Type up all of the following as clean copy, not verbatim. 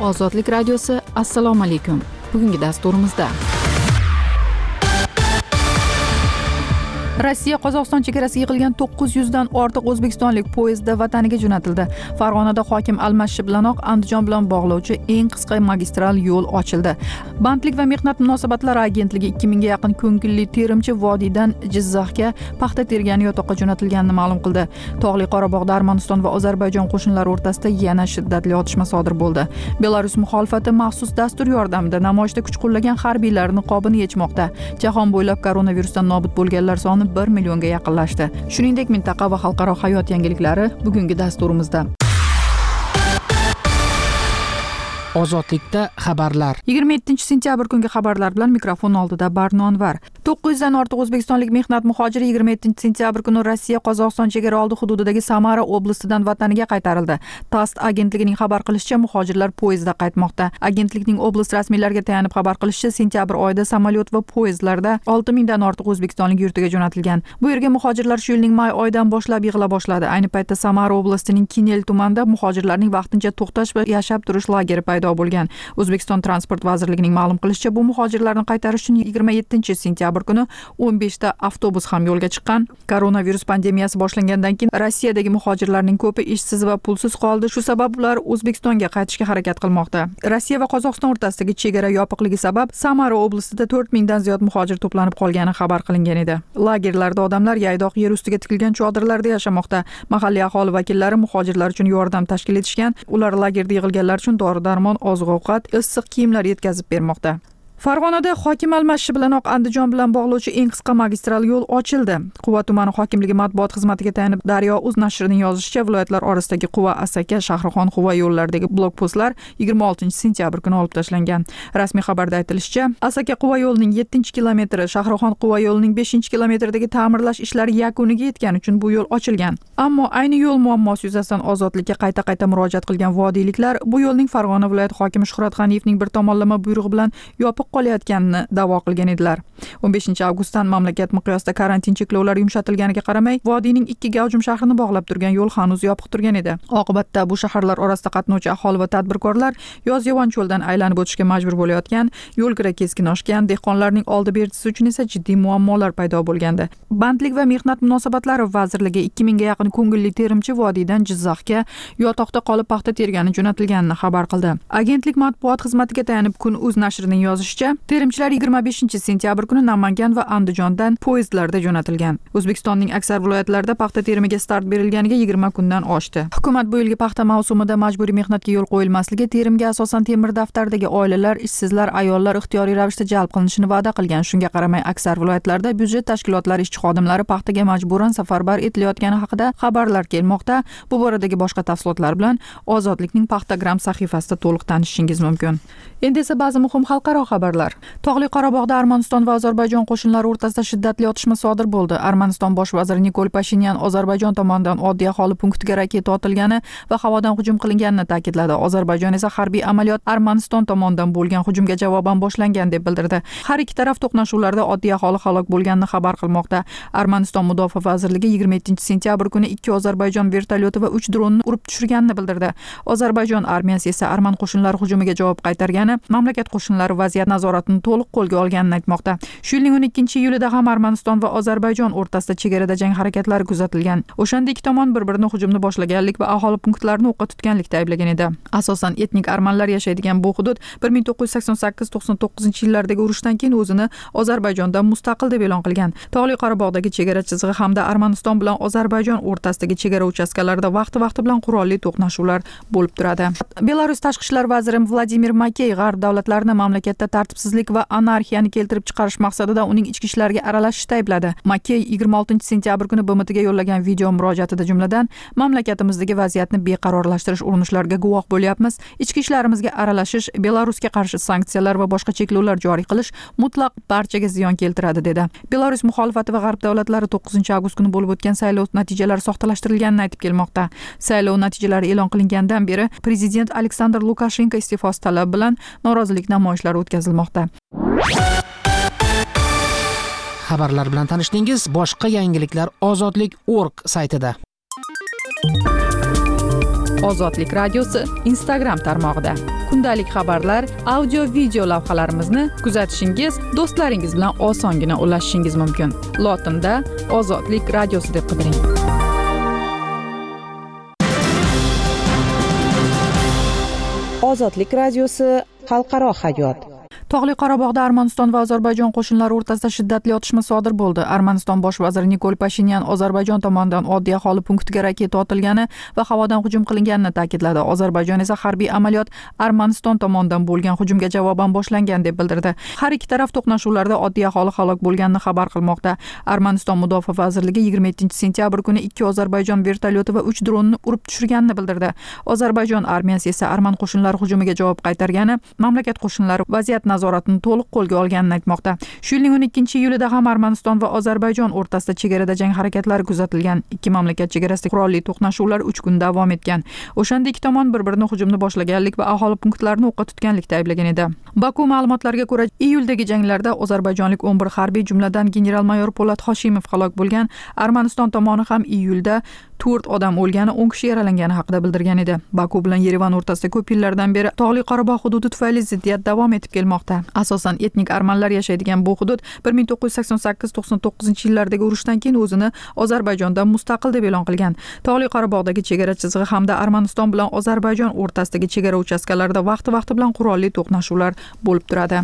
Ozodlik radiosi, assalomu alaykum. Bugungi dasturimizda Rossiya Qozog'iston chegarasiga yig'ilgan 900 dan ortiq o'zbekistonlik poyezdda vataniga jo'natildi. Farg'onada hokim almashishi bilanoq Andijon bilan bog'lovchi eng qisqa magistral yo'l ochildi. Bandlik va mehnat munosabatlari agentligi 2000 ga yaqin ko'ngilli terimchi Vodiydan Jizzaxga paxta tergani yotoqqa jo'natilganini ma'lum qildi. Tog'li Qorabog'da Armaniston va Ozarbayjon qo'shinlari o'rtasida yana shiddatli otishma sodir bo'ldi. Belarus muxolifati maxsus dastur yordamida namoyishda kuch qo'llagan harbiylar niqobini yechmoqda. Jahon bo'ylab koronavirusdan nobud bo'lganlar soni 1 millionga yaqinlashdi. Shuningdek, mintaqa va xalqaro hayot yangiliklari bugungi dasturimizda. Ozodlikda xabarlar. 27-sentyabr kungi xabarlar bilan mikrofon oldida Barno Anvar. 900 dan ortiq o'zbekistonlik mehnat muhojiri 27-sentyabr kuni Rossiya Qozog'iston chegara oldi hududidagi Samara oblastidan vataniga qaytarildi. TASS agentligining xabar qilishicha, muhojirlar poyezdda qaytmoqda. Agentlikning oblast rasmiylariga tayanib xabar qilishicha, sentyabr oyida samolyot va poyezdlarda 6000 dan ortiq o'zbekistonlik yurtiga jo'natilgan. Bu yerga muhojirlar shu yilning may oyidan boshlab yig'ila boshladi. Ayni paytda Samara oblastining Kinel tumanida muhojirlarning vaqtincha to'xtash va yashab turish lageri paydo bo'lgan. O'zbekiston transport vazirligining ma'lum qilishicha, bu muhojirlarni qaytarish uchun 27-sentyabr kuni 15 ta avtobus ham yo'lga chiqqan. Koronavirus pandemiyasi boshlangandan keyin Rossiyadagi muhojirlarning ko'pi ishsiz va pulsiz qoldi. Shu sabab ular O'zbekistonga qaytishga harakat qilmoqda. Rossiya va Qozog'iston o'rtasidagi chegara yopiqligi sabab Samara oblastida 4000 dan ziyod muhojir to'planib qolgani xabar qilingan edi. Lagerlarda odamlar yaydoq yer ustiga tikilgan chodirlarda yashamoqda. Mahalliy aholi vakillari muhojirlar uchun yordam tashkil etishgan. Ular lagerda yig'ilganlar uchun dori-darmon, oziq-ovqat, issiq kiyimlar yetkazib bermoqda. Farg'onada hokim almashishi bilanoq Andijon bilan bog'lovchi eng qisqa magistral yo'l ochildi. Quva tumani hokimligi matbuot xizmatiga tayanib Daryo.uz nashrining yozishicha, viloyatlar orasidagi Quva, Asaka, Shahrixon, Quva yo'llaridagi blokpostlar 26-sentyabr kuni olib tashlangan. Rasmiy xabarda aytilishicha, Asaka Quva yo'lining 7-kilometri, Shahrixon Quva yo'lining 5-kilometridagi ta'mirlash ishlari yakuniga yetgani uchun bu yo'l ochilgan. Ammo ayni yo'l muammosi yuzasidan ozodlikka qayta murojaat qilgan vodiyliklar bu yo'lning Farg'ona viloyati hokimi Shuhrat G'aniyevning bir tomonlama buyrug'i bilan yopiq qolayotganini da'vo qilgan edilar. 15-avgustdan mamlakat miqyosida karantin cheklovlari yumshatilganiga qaramay, vodiyning 2 gavjum shahrini bog'lab turgan yo'l hanuz yopiq turgan edi. Oqibatda bu shaharlar orasida qatnovchi aholi va tadbirkorlar yozyovon cho'ldan aylanib o'tishga majbur bo'layotgan, yo'lkira keskin oshgan, dehqonlarning oldi bertisi uchun esa jiddiy muammolar paydo bo'lgandi. Bandlik va mehnat munosabatlari vazirligi 2000 ga yaqin ko'ngilli terimchi Vodiydan Jizzaxga yotoqda qolib paxta tergani jo'natilganini xabar qildi. Agentlik matbuot xizmatiga tayanib Kun.uz nashrining yozishicha, terimchilar 25-sentyabr kuni Namangan va Andijondan poyezdlarda jo'natilgan. O'zbekistonning aksar viloyatlarida paxta terimiga start berilganiga 20 kundan oshdi. Hukumat bu yilgi paxta mavsumida majburiy mehnatga yo'l qo'yilmasligi, terimga asosan temir daftardagi oilalar, ishsizlar, ayollar ixtiyoriy ravishda jalb qilinishini va'da qilgan. Shunga qaramay, aksar viloyatlarda byudjet tashkilotlari ishchi xodimlari paxtaga majburan safarbar etilayotgani haqida xabarlar kelmoqda. Bu boradagi boshqa tafsilotlar bilan Ozodlikning Paxtagram sahifasida to'liq tanishishingiz mumkin. Endi esa ba'zi muhim xalqaro xabarlar. Tog'li Qorabog'da Armaniston va Ozarbayjon qo'shinlari o'rtasida shiddatli otishma sodir bo'ldi. Armaniston bosh vaziri Nikol Pashinyan Ozarbayjon tomonidan oddiy aholi punktiga raketa otilgani va havodan hujum qilinganini ta'kidladi. Ozarbayjon esa harbiy amaliyot Armaniston tomonidan bo'lgan hujumga javoban boshlangan deb bildirdi. Har ikki taraf to'qnashuvlarda oddiy aholi halok bo'lganini xabar qilmoqda. Armaniston mudofaa vazirligi 27-sentyabr kuni 2 Ozarbayjon vertolyoti va 3 dronni urib tushirganini bildirdi. Ozarbayjon armiyasi esa arman qo'shinlari hujumiga javob qaytargani, mamlakat qo'shinlari vaziyat nazoratini to'liq qo'lga olganini aytmoqda. Shu yilning 12-iyulida ham Armaniston va Ozarbayjon o'rtasida chegarada jang harakatlari kuzatilgan. O'shanda ikki tomon bir-birini hujumni boshlaganlik va aholi punktlarini o'qqa tutganlikda ayblagan edi. Asosan etnik armanlar yashaydigan bu hudud 1988-99-yillardagi urushdan keyin o'zini Ozarbayjondan mustaqil deb e'lon qilgan. Tog'li Qorabog'dagi chegara chizig'i hamda Armaniston bilan Ozarbayjon o'rtasidagi chegara uchastkalarida vaqti bilan qurolli to'qnashuvlar bo'lib turadi. Belarus tashqi ishlar vaziri Vladimir Makey g'arb davlatlarini mamlakatda tartibsizlik va anarxiyani keltirib chiqarish maqsadida uning ichki ishlariga aralashishda aybladi. Makey 26-sentyabr kuni BMTga yo'llagan video murojaatida jumladan, mamlakatimizdagi vaziyatni beqarorlashtirish urinishlariga guvoh bo'lyapmiz. Ichki ishlarimizga aralashish, Belarusga qarshi sanksiyalar va boshqa cheklovlar joriy qilish mutlaq barchaga ziyon keltiradi dedi. Belarus muxolifati va g'arb davlatlari 9-avgust kuni bo'lib o'tgan saylov natijalari soxtalashtirilganini aytib kelmoqda. Saylov natijalari e'lon qilingandan beri prezident Aleksandr Lukashenko iste'fosi talabi bilan norozilik namoyishlari o'tkazilmoqda. Xabarlar bilan tanishdingiz. Boshqa yangiliklar ozodlik.org saytida. Ozodlik radiosi Instagram tarmog'ida. Kundalik xabarlar, audio video lavhalarimizni kuzatishingiz, do'stlaringiz bilan osongina ulashishingiz mumkin. Lotinda Ozodlik radiosi deb qidiring. Ozodlik radiosi xalqaro hayot. Tog'li Qorabog'da Armaniston va Ozarbayjon qo'shinlari o'rtasida shiddatli otishma sodir bo'ldi. Armaniston bosh vaziri Nikol Pashinyan Ozarbayjon tomonidan oddiy aholi punktiga raketa otilgani va havodan hujum qilinganini ta'kidladi. Ozarbayjon esa harbiy amaliyot Armaniston tomonidan bo'lgan hujumga javoban boshlangan deb bildirdi. Har ikki taraf to'qnashuvlarda oddiy aholi halok bo'lganini xabar qilmoqda. Armaniston mudofaa vazirligi 27-sentyabr kuni 2 Ozarbayjon vertolyoti va 3 dronni urib tushirganini bildirdi. Ozarbayjon armiyasi esa arman qo'shinlari hujumiga javob qaytargani, mamlakat qo'shinlari vaziyat nazoratini to'liq qo'lga olganini aytmoqda. Shu yilning 12-iyulida ham Armaniston va Ozarbayjon o'rtasida chegarada jang harakatlari kuzatilgan. Ikki mamlakat chegarasida qurolli to'qnashuvlar 3 kun davom etgan. O'shanda ikki tomon bir-birini hujumni boshlaganlik va aholi punktlarini o'qqa tutganlikda ayblagan edi. Baku ma'lumotlariga ko'ra, iyuldagi janglarda ozarbayjonlik 11 harbiy, jumladan general-mayor Po'lat Hoshimov halok bo'lgan. Armaniston tomoni ham iyulda 4 odam o'lgani, 10 kishi yaralangani haqida bildirgan edi. Baku bilan Yerevan o'rtasida ko'p yillardan beri Tog'li Qorabog' hududi tufayli ziddiyat davom etib kelmoqda. Asosan etnik armanlar yashaydigan bu hudud 1988-99-yillardagi urushdan keyin o'zini Ozarbayjondan mustaqil deb e'lon qilgan. Tog'li Qorabog'dagi chegara chizig'i hamda Armaniston bilan Ozarbayjon o'rtasidagi chegara uchastkalarida vaqti bilan qurolli to'qnashuvlar bo'lib turadi.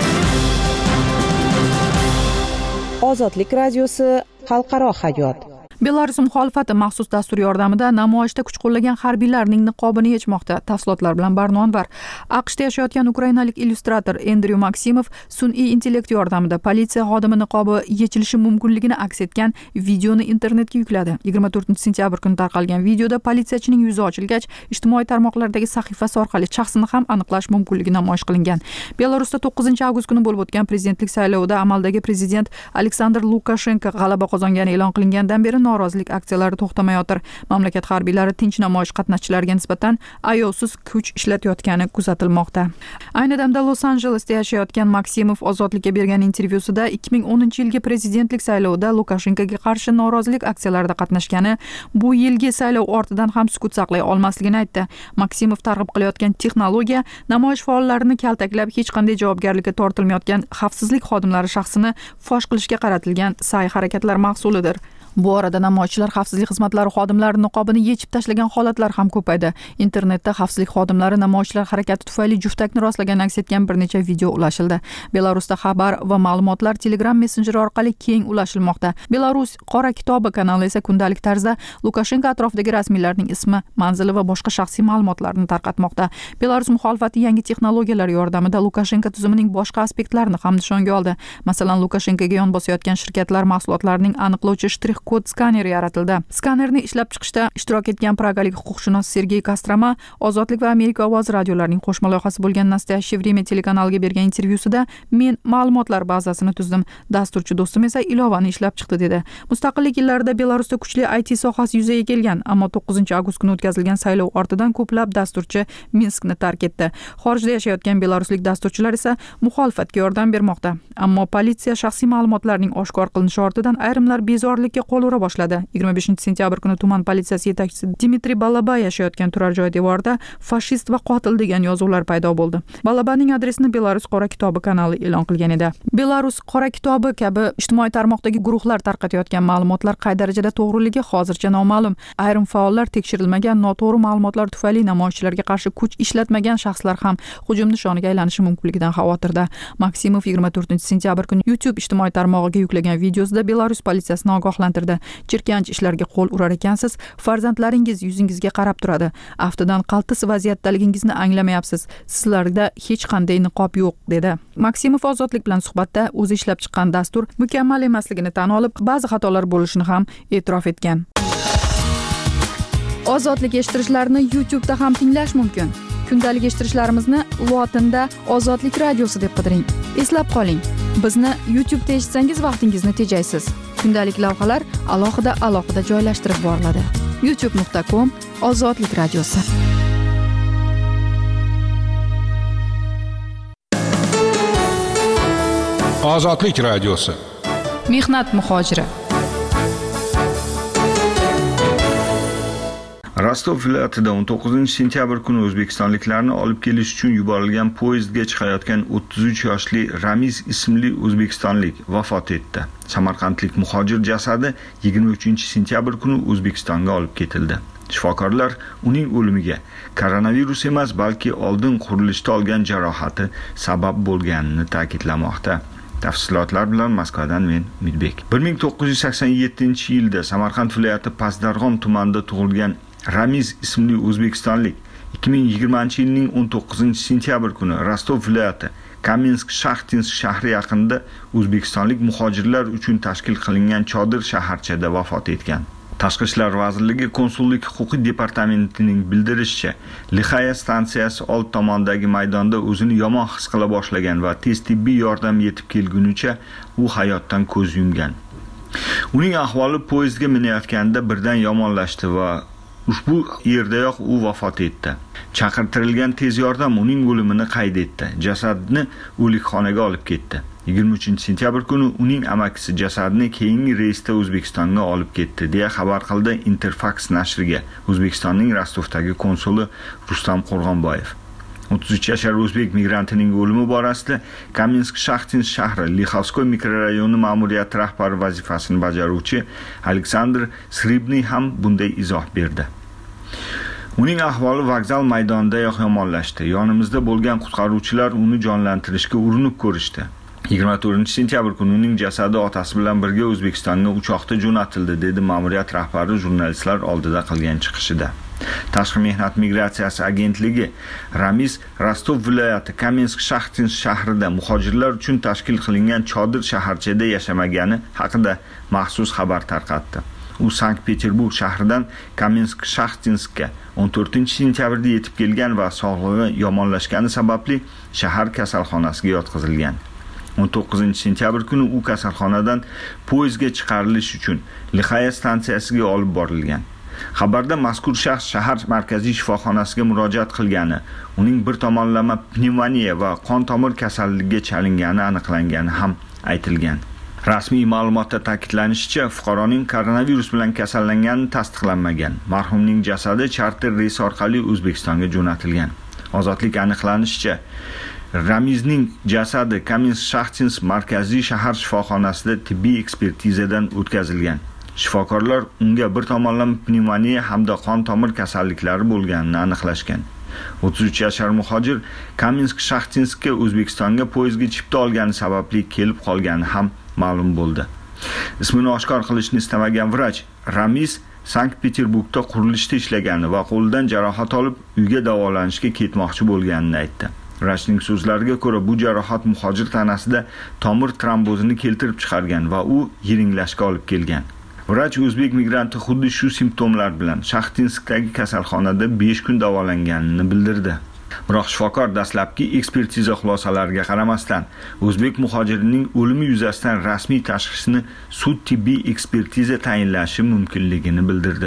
Ozodlik radiosi xalqaro hayot. Belarus muxolifati maxsus dastur yordamida namoyishda kuch qo'llagan harbiylarning niqobini yechmoqda. Tafsilotlar bilan Barnon var. AQShda yashayotgan ukrainalik illyustrator Andrew Maksimov sun'iy intellekt yordamida politsiya xodimi niqobi yechilishi mumkinligini aks etgan videoni internetga yukladi. 24-sentyabr kuni tarqalgan videoda politsiyachining yuzi ochilgach, ijtimoiy tarmoqlardagi sahifasi orqali shaxsini ham aniqlash mumkinligi namoyish qilingan. Belarusda 9-avgust kuni bo'lib o'tgan prezidentlik saylovida amaldagi prezident Aleksandr Lukashenko g'alaba qozongani e'lon qilingandan beri norozilik aksiyalari to'xtamayotir. Mamlakat harbiylari tinch namoyish qatnashchilariga nisbatan ayovsiz kuch ishlatayotgani kuzatilmoqda. Ayni damda Los-Anjelesda yashayotgan Maksimov Ozodlikka bergan intervyusida 2010-yilgi prezidentlik saylovida Lukashenkoga qarshi norozilik aksiyalarida qatnashgani, bu yilgi saylov ortidan ham sukut saqlay olmasligini aytdi. Maksimov targ'ib qilayotgan texnologiya namoyish faollarini kaltaklab, hech qanday javobgarlikka tortilmayotgan xavfsizlik xodimlari shaxsini fosh qilishga qaratilgan sa'y-harakatlar mahsulidir. Bu orada namoyishchilar xavfsizlik xizmatlari xodimlari niqobini yechib tashlagan holatlar ham ko'paydi. Internetda xavfsizlik xodimlari namoyishchilar harakati tufayli juftakni rostlagan aks etgan bir necha video ulashildi. Belarusda xabar va ma'lumotlar Telegram messenjeri orqali keng ulashilmoqda. Belarus qora kitobi kanali esa kundalik tarzda Lukashenko atrofidagi rasmiylarning ismi, manzili va boshqa shaxsiy ma'lumotlarni tarqatmoqda. Belarus muxolifati yangi texnologiyalar yordamida Lukashenko tuzumining boshqa aspektlarini ham nishonga oldi. Masalan, Lukashenkoga yon bosayotgan shirkatlar mahsulotlarining aniqlovchi shtrix kod skaneri yaratildi. Skanerni ishlab chiqishda ishtirok etgan pragalik huquqshunos Sergey Kostroma Ozodlik va Amerika ovoz radiolarining qo'shma loyihasi bo'lgan Nastoyaщее время telekanaliga bergan intervyusida men ma'lumotlar bazasini tuzdim, dasturchi do'stim esa ilovani ishlab chiqdi dedi. Mustaqillik yillarida Belarusda kuchli IT sohasi yuzaga kelgan, ammo 9-avgust kuni o'tkazilgan saylov ortidan ko'plab dasturchi Minskni tark etdi. Xorijda yashayotgan belaruslik dasturchilar esa muxolifatga yordam bermoqda. Ammo politsiya shaxsiy ma'lumotlarning oshkor qilinishi ortidan ayrimlar bezorilikka qo'l ura boshladi. 25-sentyabr kuni tuman politsiyasi yetakchisi Dmitriy Balaba yashayotgan turar joy devorida fashist va qotil degan yozuvlar paydo bo'ldi. Balabaning adresini Belarus qora kitobi kanali e'lon qilgan edi. Belarus qora kitobi kabi ijtimoiy tarmoqdagi guruhlar tarqatayotgan ma'lumotlar qay darajada to'g'riligi hozircha noma'lum. Ayrim faollar tekshirilmagan noto'g'ri ma'lumotlar tufayli namoyishchilarga qarshi kuch ishlatmagan shaxslar ham hujum nishoniga aylanishi mumkinligidan xavotirda. Maksimov 24-sentyabr kuni YouTube ijtimoiy tarmog'iga yuklagan videosida Belarus politsiyasini ogohlantirdi. Jirkanch ishlarga qo'l urar ekansiz, farzandlaringiz yuzingizga qarab turadi. Aftidan qaltis vaziyatdaligingizni anglamayapsiz. Sizlarda hech qanday niqob yo'q, dedi. Maksimov Ozodlik bilan suhbatda o'zi ishlab chiqqan dastur mukammal emasligini tan olib, ba'zi xatolar bo'lishini ham e'tirof etgan. Ozodlik eshittirishlarni YouTube'da ham tinglash mumkin. Kundalik eshittirishlarimizni lotinda Ozodlik radiosi deb qidiring. Eslab qoling, bizni YouTube'da eshitsangiz vaqtingizni tejaysiz. Kundalik lavhalar alohida joylashtirib boriladi. youtube.com Ozodlik radiosi. Ozodlik radiosi. Mehnat muhojiri. Rostov viloyatida 19-sentyabr kuni o'zbekistonliklarni olib kelish uchun yuborilgan poyezdga chiqayotgan 33 yoshli Ramiz ismli o'zbekistonlik vafot etdi. Samarqandlik muhojir jasadi 23-sentyabr kuni O'zbekistonga olib ketildi. Shifokorlar uning o'limiga koronavirus emas, balki oldin qurilishda olgan jarohati sabab bo'lganini ta'kidlamoqda. Tafsilotlar bilan Moskvadan men Umidbek. 1987-yilda Samarqand viloyati Pastdarg'om tumanida tug'ilgan Ramiz ismli o'zbekistonlik 2020-yilning 19-sentyabr kuni Rostov viloyati Kamensk-Shaxtinsk shahri yaqinida o'zbekistonlik muhojirlar uchun tashkil qilingan chodir shaharchada vafot etgan. Tashqi ishlar vazirligi konsullik huquqiy departamentining bildirishicha, Lixaya stansiyasi old tomondagi maydonda o'zini yomon his qila boshlagan va tez tibbiy yordam yetib kelgunicha u hayotdan ko'z yumgan. Uning ahvoli poyezdga minayotganda birdan yomonlashdi va ushbu yerdayoq u vafot etdi. Chaqirtirilgan tez yordam uning o'limini qayd etdi. Jasadni o'likxonaga olib ketdi. 23-sentyabr kuni uning amakisi jasadni keyingi reysda O'zbekistonga olib ketdi, deya xabar qildi Interfax nashriga O'zbekistonning Rostovdagi konsuli Rustam Qo'rg'onboyev. 33 yashar o'zbek migrantining o'limi borasida Kamensk-Shaxtinsk shahri Lixovskoy mikrorayoni ma'muriyati rahbari vazifasini bajaruvchi Aleksandr Sribniy ham bunday izoh berdi. Uning ahvoli vokzal maydonidayoq yomonlashdi. Yonimizda bo'lgan qutqaruvchilar uni jonlantirishga urinib ko'rishdi. 24-sentyabr kuni uning jasadi otasi bilan birga O'zbekistonga uchoqda jo'natildi, dedi ma'muriyat rahbari jurnalistlar oldida qilgan chiqishida. Tashqi mehnat migratsiyasi agentligi Ramiz Rostov viloyati Kamensk-Shaxtinsk shahrida muhojirlar uchun tashkil qilingan chodir shaharchada yashamagani haqida maxsus xabar tarqatdi. U Sankt-Peterburg shahridan Kamensk-Shaxtinskka 14-sentyabrda yetib kelgan va sog'lig'i yomonlashgani sababli shahar kasalxonasiga yotqizilgan. 19-sentyabr kuni u kasalxonadan poyezdga chiqarilish uchun Lixaya stansiyasiga olib borilgan. Xabarda mazkur shaxs shahar markaziy shifoxonasiga murojaat qilgani, uning bir tomonlama pnevmoniya va qon tomir kasalligiga chalingani aniqlangani ham aytilgan. Rasmiy ma'lumotda ta'kidlanishicha, fuqaroning koronavirus bilan kasallangani tasdiqlanmagan. Marhumning jasadi charter reys orqali O'zbekistonga jo'natilgan. Ozodlik aniqlanishicha, Ramizning jasadi Kamensk-Shaxtinsk markaziy shahar shifoxonasida tibbiy ekspertizadan o'tkazilgan. Shifokorlar unga bir tomonlama pnevmoniya hamda qon tomir kasalliklari bo'lganini aniqlashgan. 33 yashar muhojir Kamensk-Shaxtinskka O'zbekistonga poyezdga chipta olgani sababli kelib qolgani ham ma'lum bo'ldi. Ismini oshkor qilishni istamagan vrach Ramiz Sankt-Peterburgda qurilishda ishlagani va qo'lidan jarohat olib uyga davolanishga ketmoqchi bo'lganini aytdi. Vrachning so'zlariga ko'ra, bu jarohat muhojir tanasida tomir trombozini keltirib chiqargan va u yiringlashga olib kelgan. Vrach o'zbek migranti xuddi shu simptomlar bilan Shaxtinskdagi kasalxonada 5 kun davolanganini bildirdi. Biroq shifokor dastlabki ekspertiza xulosalariga qaramasdan o'zbek muhojirining o'limi yuzasidan rasmiy tashxisni sud tibbiy ekspertiza tayinlashi mumkinligini bildirdi.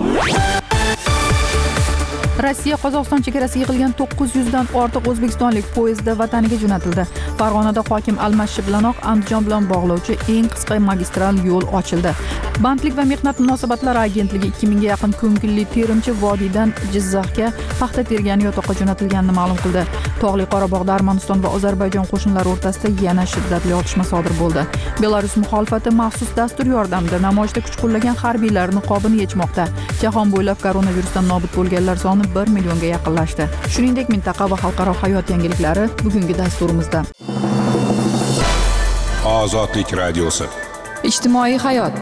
Rossiya Qozog'iston chegarasiga yig'ilgan 900 dan ortiq o'zbekistonlik poyezdda vataniga jo'natildi. Farg'onada hokim almashishi bilanoq Andijon bilan bog'lovchi eng qisqa magistral yo'l ochildi. Bandlik va mehnat munosabatlari agentligi 2000 ga yaqin ko'ngilli terimchi vodiydan Jizzaxga paxta tergan yotoqqa jo'natilganini ma'lum qildi. Tog'li Qorabog'da Armaniston va Ozarbayjon qo'shinlari o'rtasida yana shiddatli otishma sodir bo'ldi. Belarus muxolifati maxsus dastur yordamida namoyishda kuch qo'llagan harbiylar niqobini yechmoqda. Jahon bo'ylab koronavirusdan nobud bo'lganlar soni 1 millionga yaqinlashdi. Shuningdek, mintaqa va xalqaro hayot yangiliklari bugungi dasturimizda. Ozodlik radiosi. Ijtimoiy hayot.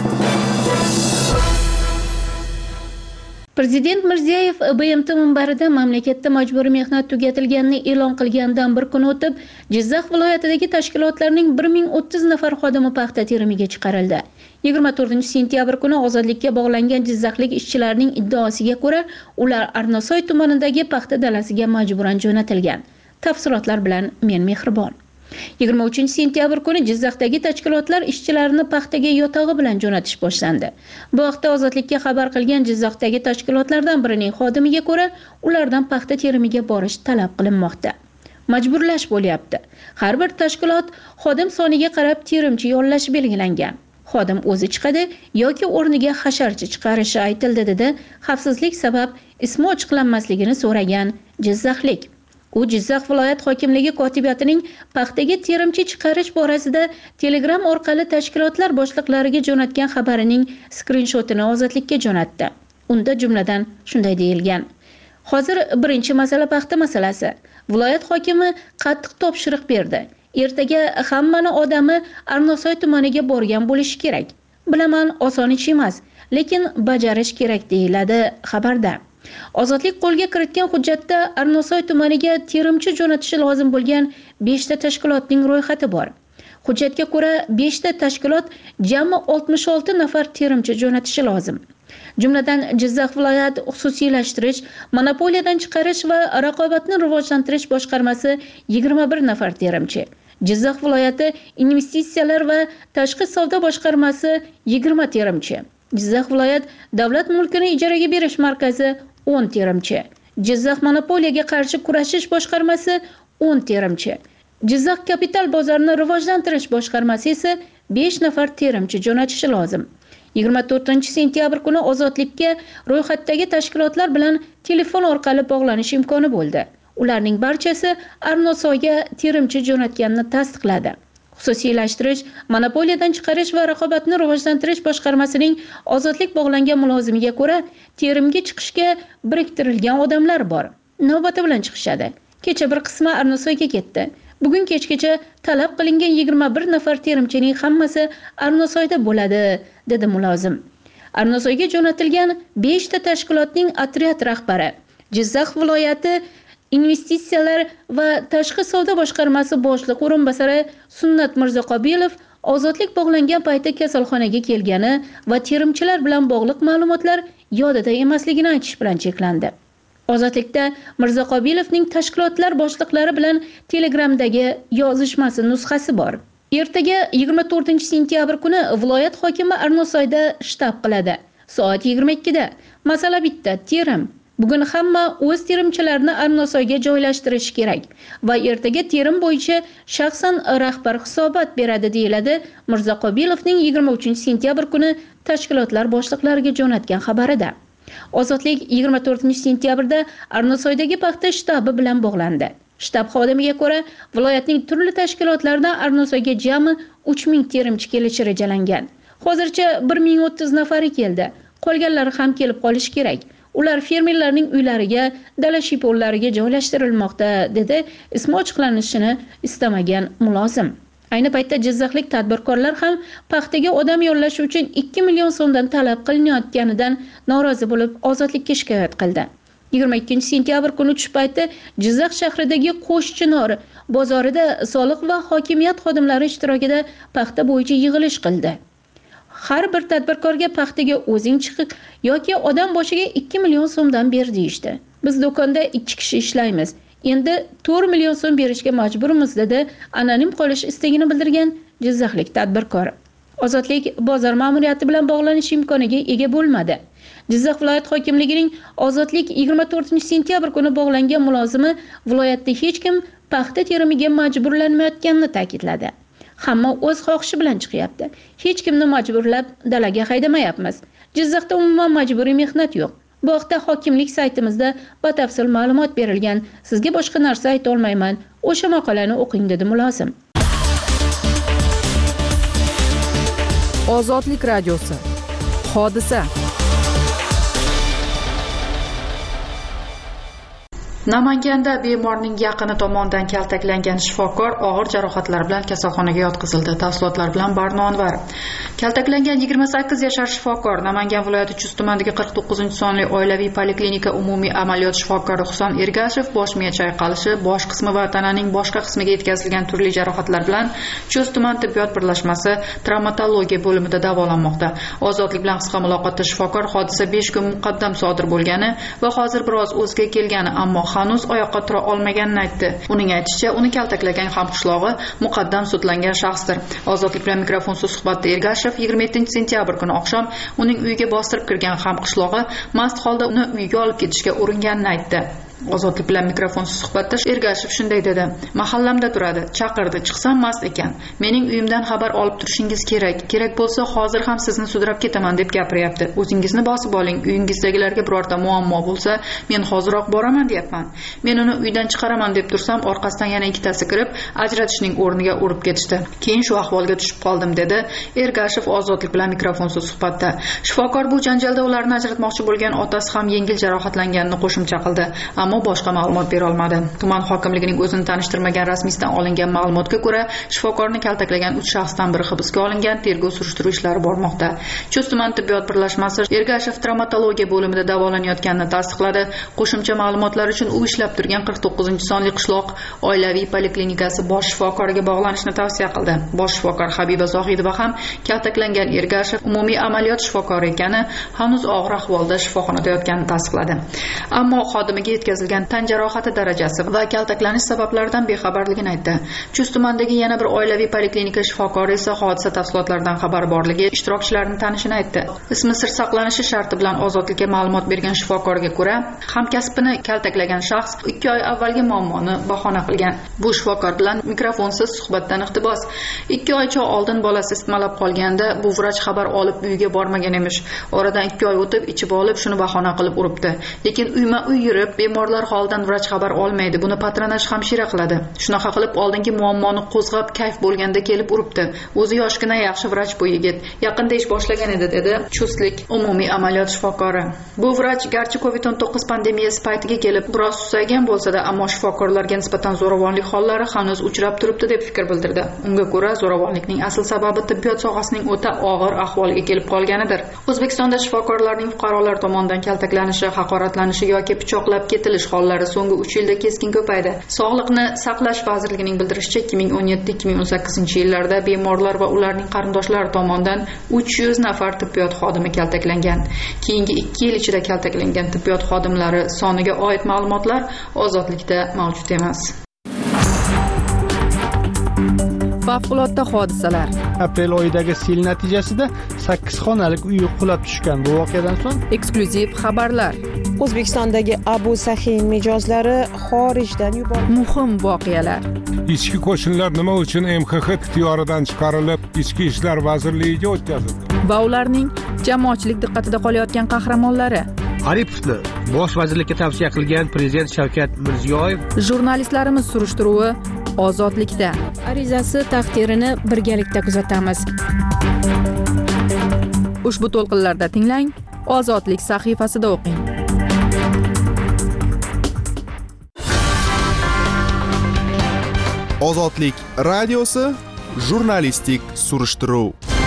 Prezident Mirziyoyev BMT minbarida mamlakatda majburiy mehnat tugatilganini e'lon qilganidan bir kun o'tib, Jizzax viloyatidagi tashkilotlarning 1030 nafar xodimi paxta terimiga chiqarildi. 24-sentyabr kuni ozodlikka bog'langan jizzaxlik ishchilarning iddaosiga ko'ra, ular Arnasoy tumanidagi paxta dalasiga majburan jo'natilgan. Tafsilotlar bilan men Mehribon. 23-sentyabr kuni Jizzaxdagi tashkilotlar ishchilarini paxtaga yotog'i bilan jo'natish boshlandi. Bu haqda Ozodlikka xabar qilgan Jizzaxdagi tashkilotlardan birining xodimiga ko'ra, ulardan paxta terimiga borish talab qilinmoqda. Majburlash bo'lyapti. Har bir tashkilot xodim soniga qarab terimchi yollash belgilangan. xodim o'zi chiqadi yoki o'rniga hasharchi chiqarishi aytildi, dedi xavfsizlik sabab ismi ochiqlanmasligini so'ragan jizzaxlik. U Jizzax viloyat hokimligi kotibiyatining paxtaga terimchi chiqarish borasida Telegram orqali tashkilotlar boshliqlariga jo'natgan xabarining skrinshotini Ozodlikka jo'natdi. Unda jumladan shunday deyilgan: Hozir birinchi masala paxta masalasi. Viloyat hokimi qattiq topshiriq berdi. Ertaga hammani odami Arnosoy tumaniga borgan bo'lishi kerak. Bilaman, oson ish emas, lekin bajarish kerak, deyiladi xabarda. Ozodlik qo'lga kiritgan hujjatda Arnosoy tumaniga terimchi jo'natishi lozim bo'lgan 5 ta tashkilotning ro'yxati bor. Hujjatga ko'ra 5 ta tashkilot jami 66 nafar terimchi jo'natishi lozim. Jumladan Jizzax viloyat xususiylashtirish, monopoliyadan chiqarish va raqobatni rivojlantirish boshqarmasi 21 nafar terimchi. Jizzax viloyati investitsiyalar va tashqi savdo boshqarmasi 20 terimchi. Jizzax viloyat davlat mulkini ijaraga berish markazi 10 terimchi. Jizzax monopoliyaga qarshi kurashish boshqarmasi 10 terimchi. Jizzax kapital bozorini rivojlantirish boshqarmasi esa 5 nafar terimchi jo'natishi lozim. 24-sentyabr kuni Ozodlikka ro'yxatdagi tashkilotlar bilan telefon orqali bog'lanish imkoni bo'ldi. Ularning barchasi Arnosoyga terimchi jo'natganini tasdiqladi. Xususiylashtirish, monopoliyadan chiqarish va raqobatni rivojlantirish boshqarmasining Ozodlik bog'langan mulozimiga ko'ra, terimga chiqishga biriktirilgan odamlar bor. Navbati bilan chiqishadi. Kecha bir qismi Arnosoyga ketdi. Bugun kechgacha talab qilingan 21 nafar terimchining hammasi Arnosoyda bo'ladi, dedi mulozim. Arnosoyga jo'natilgan 5 ta tashkilotning otryad rahbari Jizzax viloyati investitsiyalar va tashqi savdo boshqarmasi boshliq o'rinbosari Sunnat Mirzoqobilov Ozodlik bog'langan paytda kasalxonaga kelgani va terimchilar bilan bog'liq ma'lumotlar yodida emasligini aytish bilan cheklandi. Ozodlikda Mirzoqobilovning tashkilotlar boshliqlari bilan Telegramdagi yozishmasi nusxasi bor. Ertaga 24-sentyabr kuni viloyat hokimi Arnosoyda shtab qiladi. Soat 22 da. Masala bitta, terim. Bugun hamma o'z terimchilarini Arnosoyga joylashtirishi kerak va ertaga terim bo'yicha shaxsan rahbar hisobot beradi, deyiladi Mirzoqobilovning 23-sentyabr kuni tashkilotlar boshliqlariga jo'natgan xabarida. Ozodlik 24-sentyabrda Arnosoydagi paxta shtabi bilan bog'landi. Shtab xodimiga ko'ra, viloyatning turli tashkilotlaridan Arnosoyga jami 3000 terimchi kelishi rejalangan. Hozircha 1030 nafari keldi. Qolganlari ham kelib qolishi kerak. Ular fermerlarning uylariga, dala shipollariga joylashtirilmoqda, dedi ismi ochiqlanishini istamagan mulozim. Ayni paytda Jizzaxlik tadbirkorlar ham paxtaga odam yo'llash uchun 2 million so'mdan talab qilinayotganidan norozi bo'lib Ozodlikka shikoyat qildi. 22-sentyabr kuni tush payti Jizzax shahridagi Qo'shchinor bozorida soliq va hokimiyat xodimlari ishtirokida paxta bo'yicha yig'ilish qildi. Har bir tadbirkorga paxtaga o'zing chiqib yoki odam boshiga 2 million so'mdan ber deyishdi. Biz do'konda 2 kishi ishlaymiz. Endi 4 million so'm berishga majburmiz, dedi anonim qolish istagini bildirgan Jizzaxlik tadbirkor. Ozodlik bozor ma'muriyati bilan bog'lanish imkoniga ega bo'lmadi. Jizzax viloyat hokimligining Ozodlik 24-sentyabr kuni bog'langan mulozimi viloyatda hech kim paxta terimiga majburlanmayotganini ta'kidladi. Hamma o'z xohishi bilan chiqyapti. Hech kimni majburlab dalaga haydamayapmiz. Jizzaxda umuman majburiy mehnat yo'q. Bu haqda hokimlik saytimizda batafsil ma'lumot berilgan. Sizga boshqa narsa ayta olmayman. O'sha maqolani o'qing, dedi mulozim. Ozodlik radiosi. Hodisa. Namanganda bemorning yaqini tomonidan kaltaklangan shifokor og'ir jarohatlar bilan kasalxonaga yotqizildi. Tafsilotlar bilan Barno Anvar. Kaltaklangan 28 yashar shifokor Namangan viloyati Chust tumanidagi 49-sonli oilaviy poliklinika umumiy amaliyot shifokori Husan Ergashev bosh miya chayqalishi, bosh qismi va tananing boshqa qismiga yetkazilgan turli jarohatlar bilan Chust tuman tibbiyot birlashmasi travmatologiya bo'limida davolanmoqda. Ozodlik bilan qisqa muloqotda shifokor hodisa 5 kun muqaddam sodir bo'lgani va hozir biroz o'ziga kelgani, ammo hanuz oyoqqa tura olmaganini aytdi. Uning aytishicha, uni kaltaklagan hamqishlog'i muqaddam sudlangan shaxsdir. Ozodlik bilan mikrofonsiz suhbatda Ergashev 27-sentyabr kuni oqshom uning uyiga bostirib kirgan hamqishlog'i mast holda uni uyiga olib ketishga uringanini aytdi. Ozodlik bilan mikrofonsiz suhbatda Ergashev shunday dedi: "Mahallamda turadi, chaqirdi, chiqsam mast ekan. Mening uyimdan xabar olib turishingiz kerak. Kerak bo'lsa hozir ham sizni sudrab ketaman deb gapiryapti. O'zingizni bosib oling. Uyingizdagilarga birorta muammo bo'lsa, men hoziroq boraman deyapman. Men uni uydan chiqaraman deb tursam, orqasidan yana ikkitasi kirib, ajratishning o'rniga urib ketishdi. Keyin shu ahvolga tushib qoldim", dedi Ergashev Ozodlik bilan mikrofonsiz suhbatda. Shifokor bu janjalda ularni ajratmoqchi bo'lgan otasi ham yengil jarohatlanganini qo'shimcha qildi, ammo boshqa ma'lumot bera olmadi. Tuman hokimligining o'zini tanishtirmagan rasmiysidan olingan ma'lumotga ko'ra, shifokorni kaltaklagan 3 shaxsdan biri hibsga olingan, tergov surishtiruv ishlari bormoqda. Chust tuman tibbiyot birlashmasi Ergashev travmatologiya bo'limida davolanayotganini tasdiqladi. Qo'shimcha ma'lumotlar uchun u ishlab turgan 49-sonli qishloq oilaviy poliklinikasi bosh shifokoriga bog'lanishni tavsiya qildi. Bosh shifokor Habiba Zohidova ham kaltaklangan Ergashev umumiy amaliyot shifokori ekani, hanuz og'ir ahvolda shifoxonada yotganini tasdiqladi. Ammo xodimiga yetkazilgan tan jarohati darajasi va kaltaklanish sabablaridan bexabarligini aytdi. Chust tumanidagi yana bir oilaviy poliklinika shifokori esa hodisa tafsilotlaridan xabar borligi, ishtirokchilarning tanishini aytdi. Ismi sir saqlanishi sharti bilan Ozodlikka ma'lumot bergan shifokorga ko'ra, hamkasbini kaltaklagan shaxs 2 oy avvalgi muammoni bahona qilgan. Bu shifokor bilan mikrofonsiz suhbatdan iqtibos: 2 oycha oldin bolasi isitmalab qolganda bu vrach xabar olib uyiga bormagan emish. Oradan 2 oy o'tib ichib olib shuni bahona qilib uribdi. Lekin uyma-uy yurib, bemorlar holidan vrach xabar olmaydi. Buni patronaj hamshira qiladi. Shunaqa qilib oldingi muammoni qo'zg'ab kayf bo'lganda kelib uribdi. O'zi yoshgina yaxshi vrach bu yigit. Yaqinda ish boshlagan edi, dedi Chustlik umumiy amaliyot shifokori. Bu vrach garchi COVID-19 pandemiyasi paytiga kelib biroz susaygan bo'lsa-da, ammo shifokorlarga nisbatan zo'ravonlik hollari hanuz uchrab turibdi deb fikr bildirdi. Unga ko'ra, zo'ravonlikning asl sababi tibbiyot sohasining o'ta og'ir ahvolga kelib qolganidir. O'zbekistonda shifokorlarning fuqarolar tomonidan kaltaklanishi, haqoratlanishi yoki pichoqlab ketilish hollari so'nggi 3 yilda keskin ko'paydi. Sog'liqni saqlash vazirligining bildirishicha, 2017-2018 yillarda bemorlar va ularning qarindoshlari tomonidan 300 nafar tibbiyot xodimi kaltaklangan. Keyingi 2 yil ichida kaltaklangan tibbiyot xodimlari soniga oid ma'lumotlar Ozodlikda mavjud emas. Favqulodda hodisalar. Aprel oyidagi sel natijasida 8 xonalik uy qulab tushgan. Bu voqeadan so'ng Eksklyuziv xabarlar. O'zbekistondagi Abu Sahiy mijozlari xorijdan yuborildi. Muhim voqealar. Ichki qo'shinlar nima uchun MXX ixtiyoridan chiqarilib, Ichki ishlar vazirligiga o'tkazildi? Va ularning jamoatchilik diqqatida qolayotgan qahramonlari. Aripovni bosh vazirlikka tavsiya qilgan prezident Shavkat Mirziyoyev. Jurnalistlarimiz surishtiruvi Ozodlikda. Arizasi taqdirini birgalikda kuzatamiz. Ushbu to'lqinlarda tinglang, Ozodlik sahifasida o'qing. Ozodlik radiosi jurnalistik surishtiruv.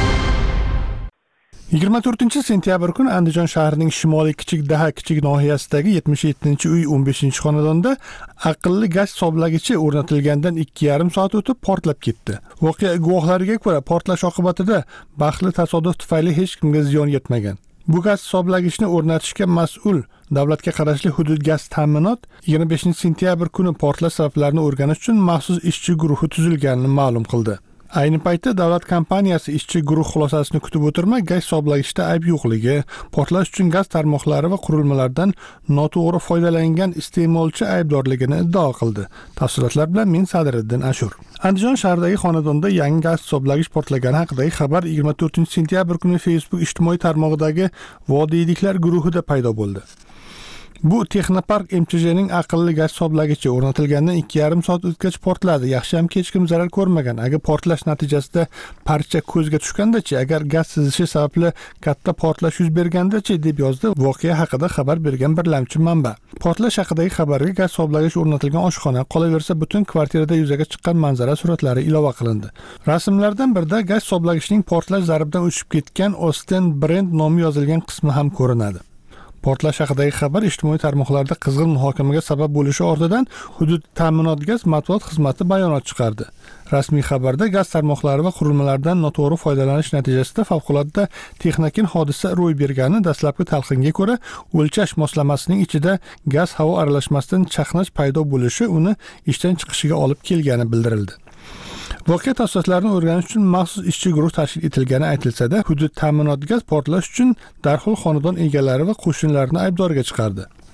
24-sentyabr kuni Andijon shahrining shimoliy kichik daha kichik nohiyasidagi 77-uy 15-xonadonda aqlli gaz hisoblagichi o'rnatilgandan 2,5 soat o'tib portlab ketdi. Voqea guvohlariga ko'ra, portlash oqibatida baxtli tasodif tufayli hech kimga ziyon yetmagan. Bu gaz hisoblagichni o'rnatishga mas'ul davlatga qarashli hudud gaz ta'minot 25-sentyabr kuni portlash sabablarini o'rganish uchun maxsus ishchi guruhi tuzilganini ma'lum qildi. Ayni paytda davlat kompaniyasi ishchi guruh xulosasini kutib o'tirmay, gaz hisoblagichda ayb yo'qligi, portlash uchun gaz tarmoqlari va qurilmalardan noto'g'ri foydalangan iste'molchi aybdorligini iddao qildi. Tafsilotlar bilan men Sadiriddin Ashur. Andijon shahridagi xonadonda yangi gaz hisoblagich portlagani haqidagi xabar 24-sentyabr kuni Facebook ijtimoiy tarmog'idagi Vodiyliklar guruhida paydo bo'ldi. Bu Texnopark MCJning aqlli gaz hisoblagichi o'rnatilgandan 2,5 soat o'tgach portladi. Yaxshiyamki hech kim zarar ko'rmagan. Agar portlash natijasida parcha ko'zga tushganda-chi, agar gaz sizishi sababli katta portlash yuz berganda-chi, deb yozdi voqea haqida xabar bergan birlamchi manba. Portlash haqidagi xabarga gaz hisoblagich o'rnatilgan oshxona, qolaversa butun kvartirada yuzaga chiqqan manzara suratlari ilova qilindi. Rasmlardan birida gaz hisoblagichning portlash zarbidan o'chib ketgan Osten Brand nomi yozilgan qismi ham ko'rinadi. Portlash haqidagi xabar ijtimoiy tarmoqlarda qizg'in muhokamaga sabab bo'lishi ortidan hudud ta'minot gaz matbuot xizmati bayonot chiqardi. Rasmiy xabarda gaz tarmoqlari va qurilmalardan noto'g'ri foydalanish natijasida favqulodda texnik hodisa ro'y bergani dastlabki talqinga ko'ra, o'lchash moslamasining ichida gaz havo aralashmasidan chaqnash paydo bo'lishi uni ishdan chiqishiga olib kelgani bildirildi. Voqea tafsilotlarini o'rganish uchun maxsus ishchi guruh tashkil etilgani aytilsa-da, hudud ta'minot gaz portlash uchun darhol xonadon egalari va qo'shnilarini aybdorga chiqardi.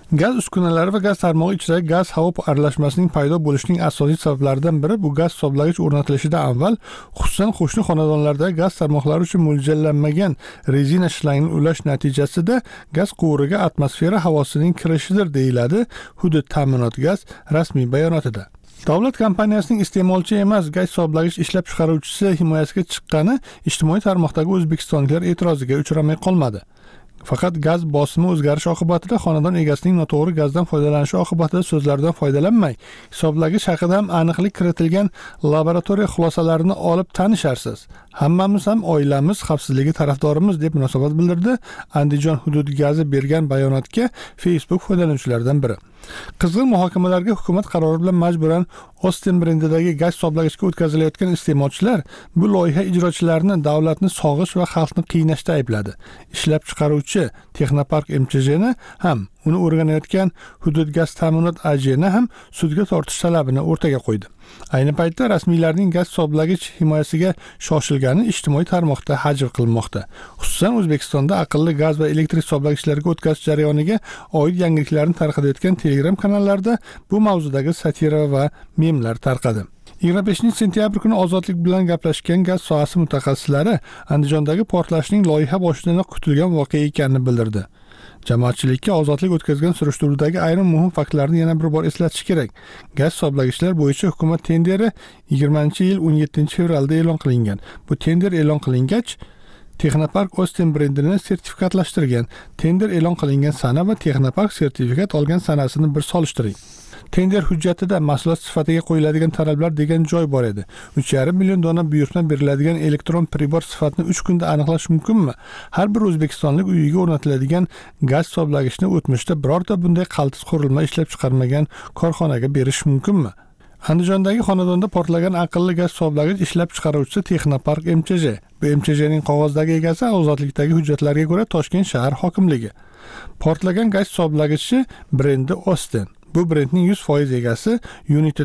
Gaz uskunalari va gaz tarmog'i ichidagi gaz-havo aralashmasining paydo bo'lishining asosiy sabablaridan biri bu gaz hisoblagich o'rnatilishidan avval, xususan qo'shni xonadonlardagi gaz tarmoqlari uchun mo'ljallanmagan rezina shlangni ulash natijasida gaz quvuriga atmosfera havosining kirishidir, deyiladi hudud ta'minot gaz rasmiy bayonotida. Davlat kompaniyasining iste'molchi emas gaz hisoblagich ishlab chiqaruvchisi himoyasiga chiqqani ijtimoiy tarmoqdagi o'zbekistonliklar e'tiroziga uchramay qolmadi. Faqat gaz bosimi o'zgarishi oqibatida xonadon egasining noto'g'ri gazdan foydalanishi oqibatida so'zlaridan foydalanmay, hisoblagich haqida ham aniqlik kiritilgan laboratoriya xulosalarini olib tanisharsiz. Hammamiz ham oilamiz xavfsizligi tarafdorimiz deb munosabat bildirdi Andijon hudud gazi bergan bayonotga Facebook foydalanuvchilaridan biri. Qizg'in muhokamalarga hukumat qarori bilan majburan Austin brendidagi gaz hisoblagichga o'tkazilayotgan iste'molchilar bu loyiha ijrochilarini davlatni sog'ish va xalqni qiynashda aybladi. Ishlab chiqaruvchi Texnopark MCJni ham uni o'rganayotgan hudud gaz ta'minot AJni ham sudga tortish talabini o'rtaga qo'ydi. Ayni paytda rasmiylarning gaz hisoblagich himoyasiga shoshilgani ijtimoiy tarmoqda hajv qilinmoqda. Xususan O'zbekistonda aqlli gaz va elektr hisoblagichlarga o'tkazish jarayoniga oid yangiliklarni tarqatayotgan Telegram kanallarda bu mavzudagi satira va memlar tarqadi. 25-sentyabr kuni Ozodlik bilan gaplashgan gaz sohasi mutaxassislari Andijondagi portlashning loyiha boshidanoq kutilgan voqea ekanini bildirdi. Jamoatchilikka Ozodlik o'tkazgan surishtiruvdagi ayrim muhim faktlarni yana bir bor eslatish kerak. Gaz hisoblagichlar bo'yicha hukumat tenderi 20-yil 17-fevralda e'lon qilingan. Bu tender e'lon qilingach, Texnopark Austin brendini sertifikatlashtirgan. Tender e'lon qilingan sana va Texnopark sertifikat olgan sanasini bir solishtiring. Tender hujjatida mahsulot sifatiga qo'yiladigan talablar degan joy bor edi. 3,5 million dona buyurtma beriladigan elektron pribor sifatini 3 kunda aniqlash mumkinmi? Har bir o'zbekistonlik uyiga o'rnatiladigan gaz hisoblagichni o'tmishda birorta bunday qaltis qurilma ishlab chiqarmagan korxonaga berish mumkinmi? Andijondagi xonadonda portlagan aqlli gaz hisoblagich ishlab chiqaruvchisi Texnopark MCJ. Bu MCJning qog'ozdagi egasi Ozodlikdagi hujjatlarga ko'ra Toshkent shahar hokimligi. Portlagan gaz hisoblagichi brendi Austin. Bu brendning 100% egasi United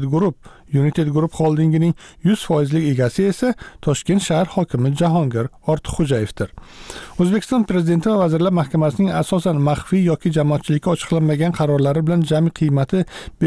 Group holdingining 100% egasi esa Toshkent shahar hokimi Jahongir Ortiqxo'jayevdir. O'zbekiston prezidenti va vazirlar mahkamasining asosan maxfiy yoki jamoatchilikka ochiqlanmagan qarorlari bilan jami qiymati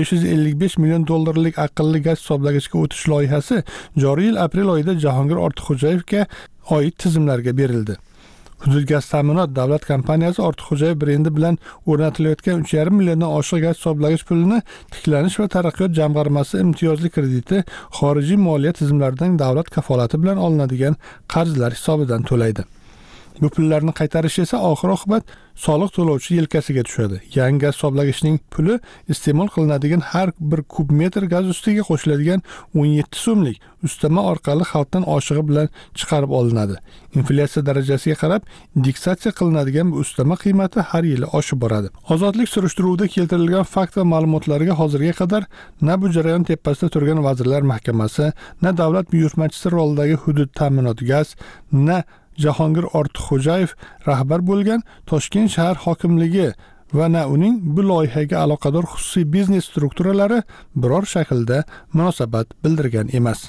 555 million dollarlik aqlli gaz hisoblagichga o'tish loyihasi joriy yil aprel oyida Jahongir Ortiqxo'jayevga oid tizimlarga berildi. Hudud gaz ta'minot davlat kompaniyasi Ortiqxo'jayev brendi bilan o'rnatilayotgan 3,5 milliondan oshiq gaz hisoblagich pulini Tiklanish va taraqqiyot jamg'armasi imtiyozli krediti xorijiy moliya tizimlaridan davlat kafolati bilan olinadigan qarzlar hisobidan to'laydi. Bu pullarni qaytarish esa oxir-oqibat soliq to'lovchi yelkasiga tushadi. Yangi gaz hisoblagichning puli iste'mol qilinadigan har bir kub metr gaz ustiga qo'shiladigan 17 so'mlik ustama orqali xalqdan oshig'i bilan chiqarib olinadi. Inflyatsiya darajasiga qarab indeksatsiya qilinadigan bu ustama qiymati har yili oshib boradi. Ozodlik surishtiruvida keltirilgan fakt va ma'lumotlarga hozirga qadar na bu jarayon tepasida turgan vazirlar mahkamasi, na davlat buyurtmachisi rolidagi hudud ta'minot gaz, na Jahongir Ortiqxo'jayev rahbar bo'lgan Toshkent shahar hokimligi va na uning bu loyihaga aloqador xususiy biznes strukturalari biror shaklda munosabat bildirgan emas.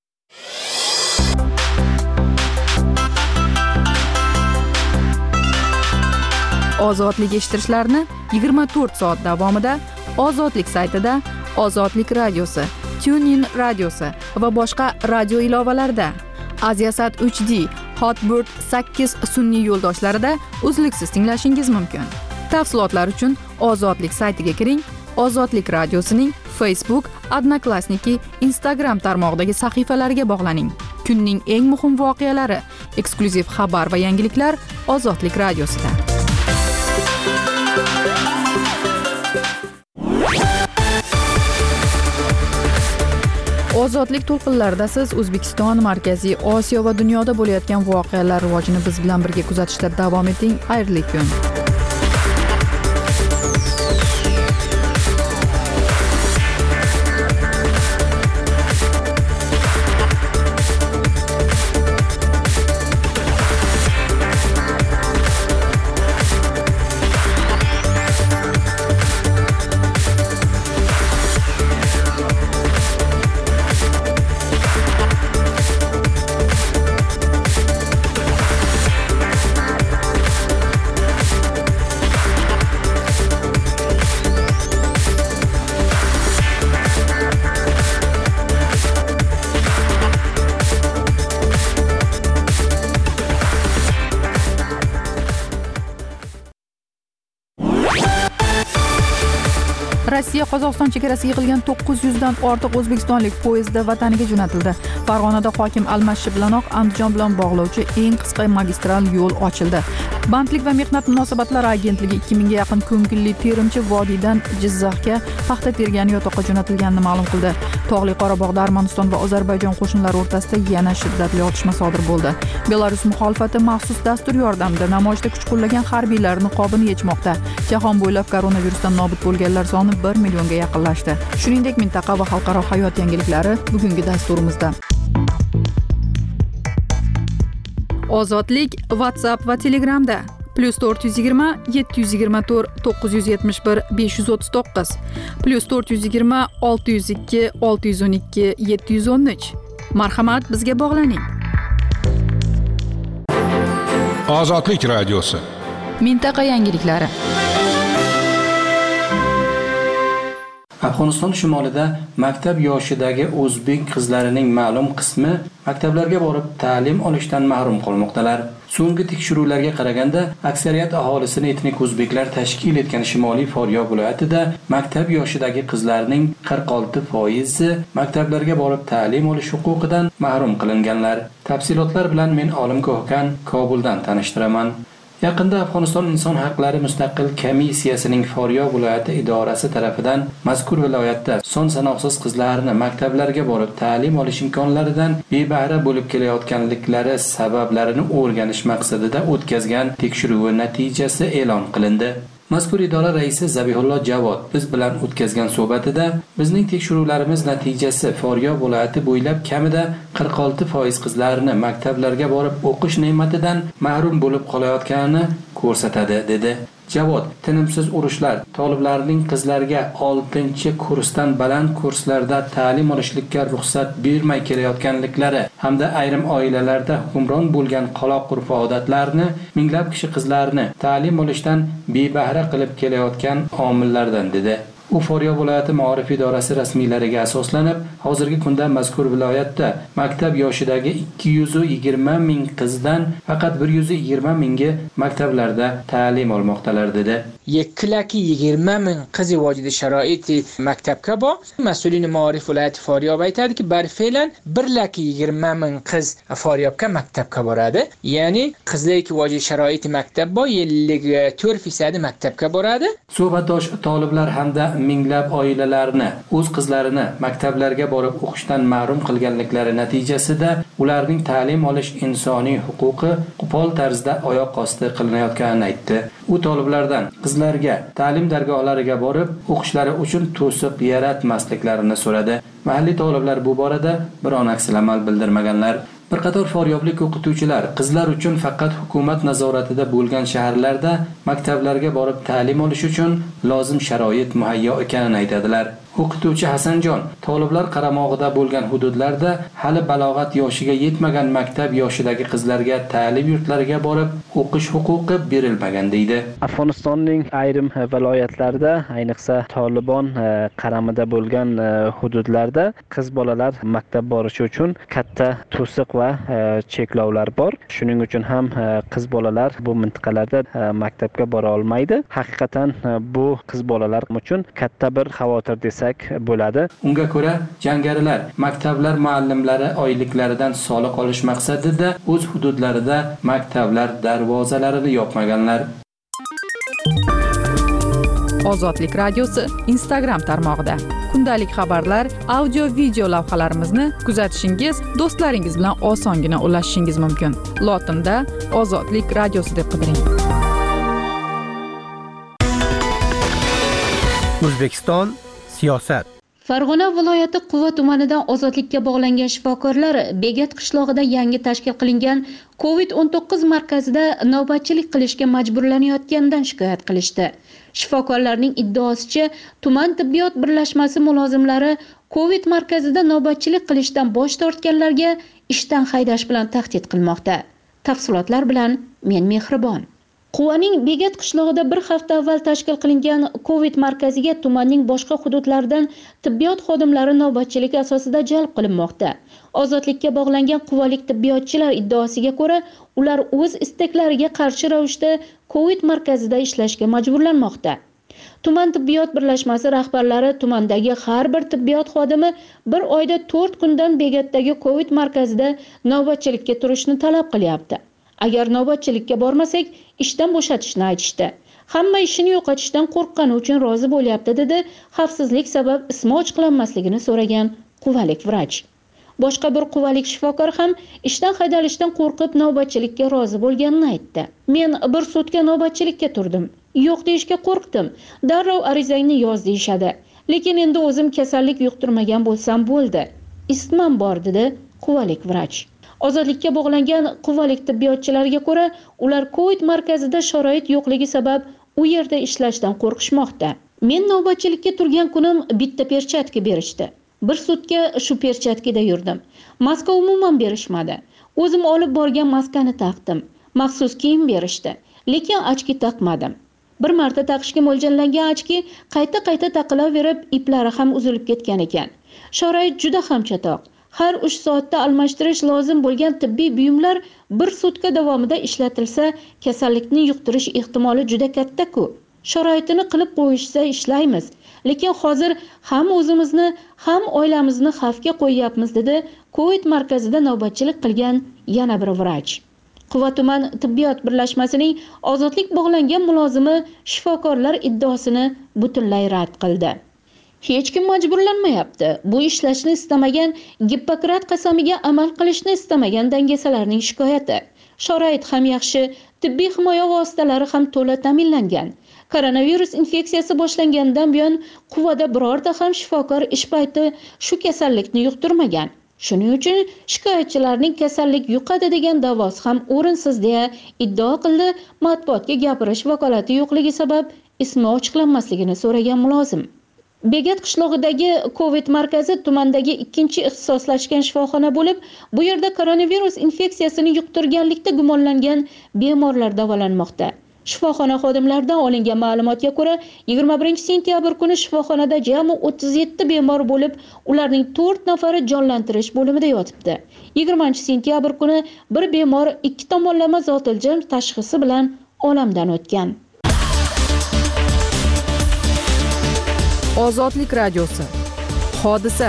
Ozodlik eshittirishlarni 24 soat davomida Ozodlik saytida, Ozodlik radiosi, TuneIn radiosi va boshqa radio ilovalarida, Aziasat 3D, Hotbird 8 sun'iy yo'ldoshlarida uzluksiz tinglashingiz mumkin. Tafsilotlar uchun Ozodlik saytiga kiring. Ozodlik radiosining Facebook, Odnoklassniki, Instagram tarmog'idagi sahifalariga bog'laning. Kunning eng muhim voqealari, eksklyuziv xabar va yangiliklar Ozodlik radiosida. Ozodlik to'lqinlarida siz O'zbekiston, Markaziy Osiyo va dunyoda bo'layotgan voqealar rivojini biz bilan birga kuzatishda davom eting. Xayrli kun. Rossiya Qozog'iston chegarasiga yig'ilgan 900 dan ortiq o'zbekistonlik poyezdda vataniga jo'natildi. Farg'onada hokim almashishi bilanoq Andijon bilan bog'lovchi eng qisqa magistral yo'l ochildi. Bandlik va mehnat munosabatlari agentligi 2000 ga yaqin ko'ngilli terimchi Vodiydan Jizzaxga paxta tergani yotoqqa jo'natilganini ma'lum qildi. Tog'li Qorabog'da Armaniston va Ozarbayjon qo'shinlari o'rtasida yana shiddatli otishma sodir bo'ldi. Belarus muxolifati maxsus dastur yordamida namoyishda kuch qo'llagan harbiylar niqobini yechmoqda. Jahon bo'ylab koronavirusdan nobud bo'lganlar soni 1 millionga yaqinlashdi. Shuningdek, mintaqa va xalqaro hayot yangiliklari bugungi dasturimizda. Ozodlik WhatsApp va Telegramda +420 724 971 539 +420 602 612 713. Marhamat, bizga bog'laning. Ozodlik radiosi. Mintaqa yangiliklari. Afg'oniston shimolida maktab yoshidagi o'zbek qizlarining ma'lum qismi maktablarga borib ta'lim olishdan mahrum qolmoqdalar. So'nggi tekshiruvlarga qaraganda, aksariyat aholisini etnik o'zbeklar tashkil etgan Shimoliy Farg'ona viloyatida maktab yoshidagi qizlarning 46% maktablarga borib ta'lim olish huquqidan mahrum qilinganlar. Tafsilotlar bilan men Olimgoh Okan Kobuldan tanishtiraman. Yaqinda Afg'oniston Inson haqlari mustaqil komissiyasining Farg'ona viloyati idorasi tarafidan mazkur viloyatda son sanoqsiz qizlarni maktablarga borib ta'lim olish imkonlaridan bebahra bo'lib kelayotganliklari sabablarini o'rganish maqsadida o'tkazgan tekshiruvi natijasi e'lon qilindi. Mazkur idora raisi Zabihullo Javod biz bilan o'tkazgan suhbatida bizning tekshiruvlarimiz natijasi Farg'ona viloyati bo'ylab kamida 46% qizlarni maktablarga borib o'qish ne'matidan mahrum bo'lib qolayotganini ko'rsatadi, dedi. Javod, tinimsiz urushlar toliblarning qizlarga 6-kursdan baland kurslarda ta'lim olishlikka ruxsat bermay kelayotganliklari hamda ayrim oilalarda hukmron bo'lgan qaloq urf-odatlarni minglab kishi qizlarni ta'lim olishdan bebahra qilib kelayotgan omillardan, dedi. U Farg'ona viloyati ma'rif idorasi rasmiylariga asoslanib, hozirgi kunda mazkur viloyatda maktab yoshidagi 220 ming qizdan faqat 120 mingi maktablarda ta'lim olmoqdalar, dedi. 220 ming qiz vojida sharoiti maktabga bor. Mas'ulin ma'rif viloyati Farg'ona aytadiki, barfilan 120 ming qiz Farg'onaga maktabga boradi. Ya'ni qizlik vojida sharoiti maktab bor, 54% maktabga boradi. Suhbatdosh toliblar hamda minglab oilalarni o'z qizlarini maktablarga borib o'qishdan mahrum qilganliklari natijasida ularning ta'lim olish insoniy huquqi qo'pol tarzda oyoq osti qilinayotganini aytdi. U toliblardan qizlarga ta'lim dargohlariga borib o'qishlari uchun to'siq yaratmasliklarini so'radi. Mahalliy toliblar bu borada biron aksilamal bildirmaganlar. Bir qator farg'onalik o'qituvchilar qizlar uchun faqat hukumat nazoratida bo'lgan shaharlarda maktablarga borib ta'lim olish uchun lozim sharoit muhayyo ekanini aytadilar. O'qituvchi Hasanjon toliblar qaramog'ida bo'lgan hududlarda hali balog'at yoshiga yetmagan maktab yoshidagi qizlarga ta'lim yurtlariga borib o'qish huquqi berilmagan, deydi. Afg'onistonning ayrim viloyatlarida, ayniqsa Tolibon qaramida bo'lgan hududlarda qiz bolalar maktab borishi uchun katta to'siq va cheklovlar bor. Shuning uchun ham qiz bolalar bu mintaqalarda maktabga bora olmaydi. Haqiqatan bu qiz bolalar uchun katta bir xavotir bo'ladi. Unga ko'ra, jangarilar maktablar muallimlari oyliklaridan soliq olish maqsadida o'z hududlarida maktablar darvozalarini yopmaganlar. Ozodlik radiosi Instagram tarmog'ida kundalik xabarlar, audio, video lavhalarimizni kuzatishingiz, do'stlaringiz bilan osongina ulashishingiz mumkin. Lotinda Ozodlik radiosi deb qidiring. O'zbekiston siyosat. Farg'ona viloyati Quva tumanidan ozodlikka bog'langan shifokorlar Begat qishlog'ida yangi tashkil qilingan COVID-19 markazida navbatchilik qilishga majburlanayotganidan shikoyat qilishdi. Shifokorlarning iddaosicha, tuman tibbiyot birlashmasi mulozimlari COVID markazida navbatchilik qilishdan bosh tortganlarga ishdan haydash bilan tahdid qilmoqda. Tafsilotlar bilan men Mehribon. Quvaning Begat qishlog'ida bir hafta avval tashkil qilingan COVID markaziga tumanning boshqa hududlaridan tibbiyot xodimlari navbatchilik asosida jalb qilinmoqda. Ozodlikka bog'langan quvalik tibbiyotchilar iddaosiga ko'ra, ular o'z istaklariga qarshi ravishda COVID markazida ishlashga majburlanmoqda. Tuman tibbiyot birlashmasi rahbarlari tumandagi har bir tibbiyot xodimi bir oyda 4 kundan Begatdagi Covid markazida navbatchilikka turishni talab qilyapti. Agar navbatchilikka bormasak, ishdan bo'shatishni aytishdi. Hamma ishini yo'qotishdan qo'rqqani uchun rozi bo'lyapti, dedi xavfsizlik sabab ismi ochiqlanmasligini so'ragan quvalik vrach. Boshqa bir quvalik shifokor ham ishdan haydalishdan qo'rqib navbatchilikka rozi bo'lganini aytdi. Men bir sutka navbatchilikka turdim. Yo'q deyishga qo'rqdim. Darrov arizangni yoz deyishadi. Lekin endi o'zim kasallik yuqtirmagan bo'lsam bo'ldi. Isitmam bor, dedi quvalik vrach. Ozodlikka bog'langan quvalik tibbiyotchilariga ko'ra, ular Covid markazida sharoit yo'qligi sabab u yerda ishlashdan qo'rqishmoqda. Men navbatchilikka turgan kunim bitta perchatka berishdi. Bir sutka shu perchatkada yurdim. Maska umuman berishmadi. O'zim olib borgan maskani taqdim. Maxsus kiyim berishdi, lekin ochki taqmadim. Bir marta taqishga mo'ljallangan ochki qayta taqilaverib, iplari ham uzilib ketgan ekan. Sharoit juda ham chatoq. Har 3 soatda almashtirish lozim bo'lgan tibbiy buyumlar bir sutka davomida ishlatilsa, kasallikni yuqtirish ehtimoli juda katta-ku. Sharoitini qilib qo'yishsa ishlaymiz. Lekin hozir ham o'zimizni, ham oilamizni xavfga qo'yyapmiz, dedi Covid markazida navbatchilik qilgan yana bir vrach. Quva tuman tibbiyot birlashmasining ozodlik bog'langan mulozimi shifokorlar iddaosini butunlay rad qildi. Hech kim majburlanmayapti. Bu ishlashni istamagan, Gippokrat qasamiga amal qilishni istamagan dangasalarning shikoyati. Sharoit ham yaxshi, tibbiy himoya vositalari ham to'la ta'minlangan. Koronavirus infeksiyasi boshlangandan buyon Quvada birorta ham shifokor ish payti shu kasallikni yuqtirmagan. Shuning uchun shikoyatchilarning kasallik yuqadi degan da'vosi ham o'rinsiz, deya iddao qildi matbuotga gapirish vakolati yo'qligi sabab ismi ochiqlanmasligini so'ragan mulozim. Begat qishlog'idagi Covid markazi tumandagi ikkinchi ixtisoslashgan shifoxona bo'lib, bu yerda koronavirus infeksiyasini yuqtirganlikda gumonlangan bemorlar davolanmoqda. Shifoxona xodimlaridan olingan ma'lumotga ko'ra, 21 sentyabr kuni shifoxonada jami 37 bemor bo'lib, ularning 4 nafari jonlantirish bo'limida yotibdi. 20 sentyabr kuni bir bemor 2 tomonlama zotiljam tashxisi bilan olamdan o'tgan. Ozodlik radiosi. Hodisa.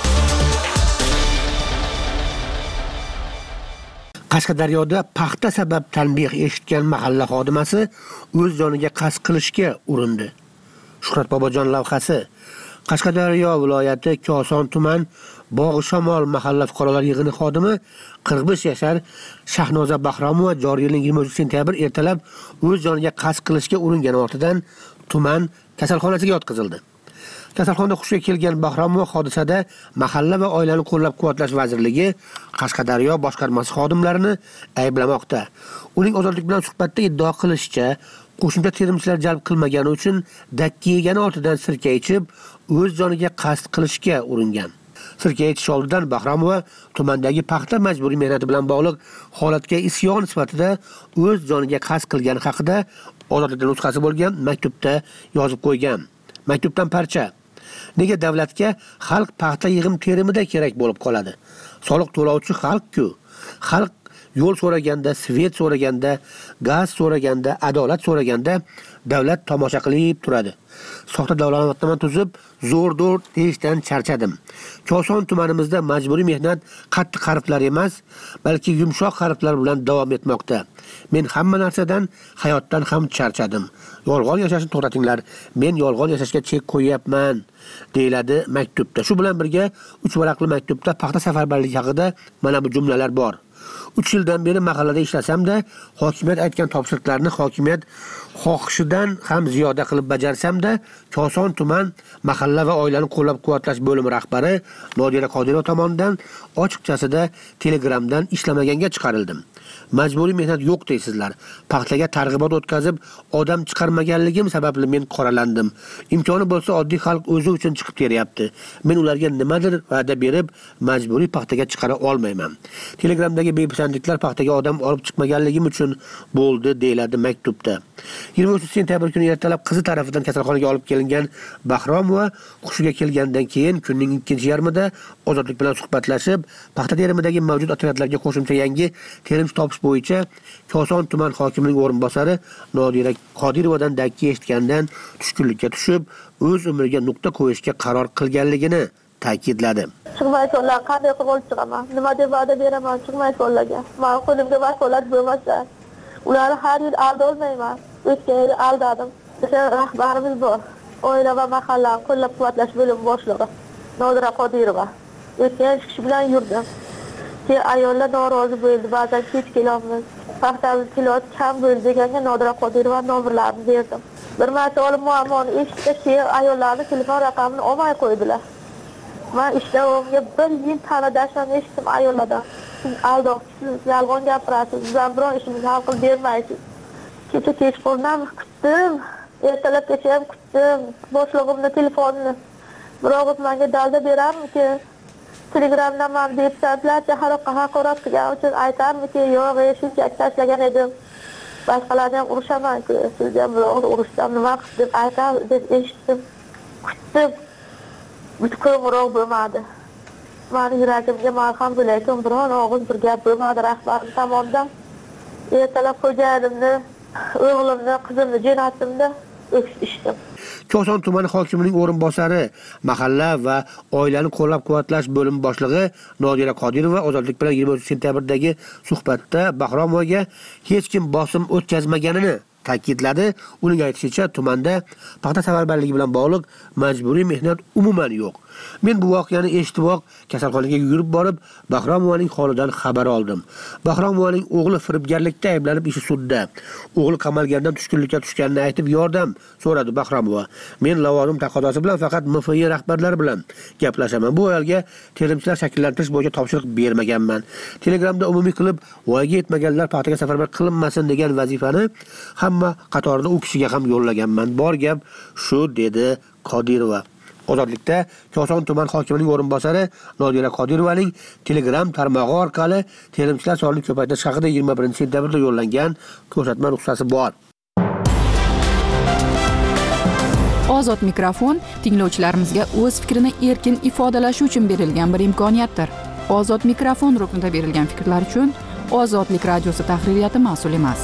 Qashqadaryoda paxta sabab tanbeh eshitgan mahalla xodimasi o'z joniga qasd qilishga urindi. Shuhrat Bobojon lavhasi. Qashqadaryo viloyati Koson tuman Bog'i Shamol mahalla fuqarolar yig'ini xodimi 45 yashar Shahnoza Bahromova joriy yilning 23 sentyabr ertalab o'z joniga qasd qilishga uringani ortidan tuman kasalxonasiga yotqizildi. Kasalxonada hushiga kelgan Bahromova hodisada mahalla va oilani qo'llab-quvvatlash vazirligi Qashqadaryo boshqarmasi xodimlarini ayblamoqda. Uning ozodlik bilan suhbatda iddao qilishicha, qo'shimcha terimchilar jalb qilmagani uchun dakki yegani ortidan sirka ichib, o'z joniga qasd qilishga uringan. Sirka ichish oldidan Bahromova tumandagi paxta majburiy mehnati bilan bog'liq holatga isyon sifatida o'z joniga qasd qilgani haqida ozodlikdan nusxasi bo'lgan maktubda yozib qo'ygan. Maktubdan parcha. Nega davlatga xalq paxta yig'im terimida kerak bo'lib qoladi? Soliq to'lovchi xalq-ku. Xalq yo'l so'raganda, svet so'raganda, gaz so'raganda, adolat so'raganda davlat tomosha qilib turadi. Soxta davolatnoma tuzib, zo'r-do'r deyishdan charchadim. Koson tumanimizda majburiy mehnat qattiq harflar emas, balki yumshoq harflar bilan davom etmoqda. Men hamma narsadan, hayotdan ham charchadim. Yolg'on yashashni to'xtatinglar. Men yolg'on yashashga chek qo'yapman, deyiladi maktubda. Shu bilan birga 3 varaqli maktubda paxta safarbarligi haqida mana bu jumlalar bor. 3 yildan beri mahallada ishlasam-da, hokimiyat aytgan topshiriqlarni hokimiyat xohishidan ham ziyoda qilib bajarsam-da, Koson tuman mahalla va oilani qo'llab-quvvatlash bo'limi rahbari Nodira Qodirova tomonidan ochiqchasida Telegramdan ishlamaganga chiqarildim. Majburiy mehnat yo'q deysizlar. Paxtaga targ'ibot o'tkazib, odam chiqarmaganligim sababli men qoralandim. Imkoni bo'lsa oddiy xalq o'zi uchun chiqib keryapti. Men ularga nimadir va'da berib, majburiy paxtaga chiqara olmayman. Telegramdagi bepisandliklar paxtaga odam olib chiqmaganligim uchun bo'ldi, deyiladi maktubda. 23 sentyabr kuni ertalab qizi tarafidan kasalxonaga olib kelingan Bahromova hushiga kelgandan keyin kunning ikkinchi yarmida ozodlik bilan suhbatlashib, paxta terimidagi mavjud otryadlarga qo'shimcha yangi terimchi topish bo'yicha Koson tuman hokimining o'rinbosari Nodira Qodirovadan dakki eshitgandan tushkunlikka tushib, o'z umriga nuqta qo'yishga qaror qilganligini ta'kidladi. Chiqmay qo'llar qanday qilib chiqaman? Nima deb va'da beraman chiqmay qo'llarga? Men qo'limga vakolat bo'lmasa, ularni har yil aldolmayman. O'tgan yil aldadim. O'sha rahbarimiz bor. Oila va mahallani qo'llab-quvvatlash bo'limi boshlig'i Nodira Qodirova. O'tgan kishi bilan yurdim. Keyin ayollar norozi bo'ldi. Ba'zan kech kelamiz. Paxtamiz kilot kam bo'ldi deganga Nodira Qodirova nomerlarini berdim. Bir marta olib muammoni eshitib, keyin ayollarning telefon raqamini olmay qo'ydilar. Men ishlavimga bir yil ta'nadashdan eshitdim ayollardan. Siz aldoqchisiz, yolg'on gapirasiz, bizdan biron ishimizni hal qilib bermaysiz. Kecha kechqurun kutdim, ertalabgacha ham kutdim. Boshlig'imning telefonini biroq menga dalda beramki, Telegramdan men deputatlarga haqorat qilgan uchun aytamki, yo'q, shunchaki tashlagan edim. Boshqalarni ham urushaman-ku, sizni ham biroq urushsam nima qilib deb aytam deb eshitdim. Kutdim. Butkul biroq bo'lmadi. Meni yuragimga malham bo'layotgan biron og'iz bir gap bo'lmadi rahbarim tomonidan. Ertalab xo'jayinimni, o'g'limni, qizimni jo'natdimda o'kishdim. Koson tumani hokimining o'rinbosari, mahalla va oilani qo'llab-quvvatlash bo'limi boshlig'i Nodira Qodirova Ozodlik bilan 23 sentyabrdagi suhbatda Bahromovaga hech kim bosim o'tkazmaganini ta'kidladi. Uning aytishicha, tumanda paxta safarbarligi bilan bog'liq majburiy mehnat umuman yo'q. Men bu voqeani eshitiboq kasalxonaga yugurib borib, Bahromovaning holidan xabar oldim. Bahromovaning o'g'li firibgarlikda ayblanib ishi sudda. O'g'li qamalgandan tushkunlikka tushganini aytib yordam so'radi Bahromova. Men lavozim taqozosi bilan faqat MFI rahbarlari bilan gaplashaman. Bu ayolga terimchilar shakllantirish bo'yicha topshiriq bermaganman. Telegramda umumiy qilib, voyaga yetmaganlar paxtaga safarbar qilinmasin degan vazifani hamma qatorida u kishiga ham yo'llaganman. Bor gap shu, dedi Qodirova. Ozodlikda Koson tuman hokimining o'rinbosari Nodira Qodirovaning Telegram tarmog'i orqali terimchilar sonini ko'paytirish haqida 21-sentyabrda yo'llangan ko'rsatma ruxsati bor. Ozod mikrofon tinglovchilarimizga o'z fikrini erkin ifodalashi uchun berilgan bir imkoniyatdir. Ozod mikrofon ruknida berilgan fikrlar uchun Ozodlik radiosi tahririyati mas'ul emas.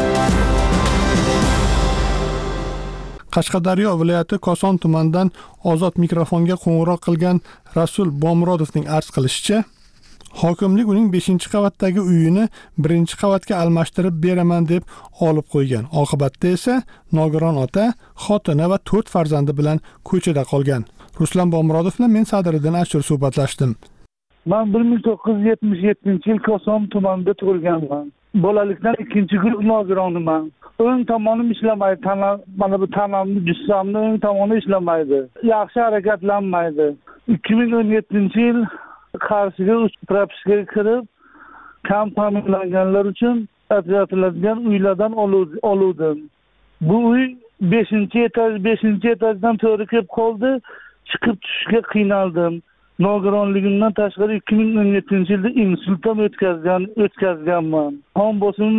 Qashqadaryo viloyati Koson tumanidan Ozod mikrofonga qo'ng'iroq qilgan Rasul Bomurodovning arz qilishicha, hokimlik uning 5-qavatdagi uyini 1-qavatga almashtirib beraman deb olib qo'ygan. Oqibatda esa nogiron ota, xotini va 4 farzandi bilan ko'chada qolgan. Ruslan Bomurodov bilan men Sadiriddin Ashur suhbatlashdim. Men 1977-yil Koson tumanida tug'ilganman. Bolalikdan 2-guruh nogironiman. O'ng tomonim ishlamaydi, mana bu tanamni, jissamni o'ng tomoni ishlamaydi. Yaxshi harakatlanmaydi. 2017-yil Qarshiga propiskaga kirib, kam ta'minlanganlar uchun ajratiladigan uylardan oluvdim. Bu uy 5-etajdan to'g'ri kelib qoldi. Chiqib tushishga qiynaldim. Nogironligimdan tashqari 2017-yilda insult ham o'tkazganman. Qon bosimim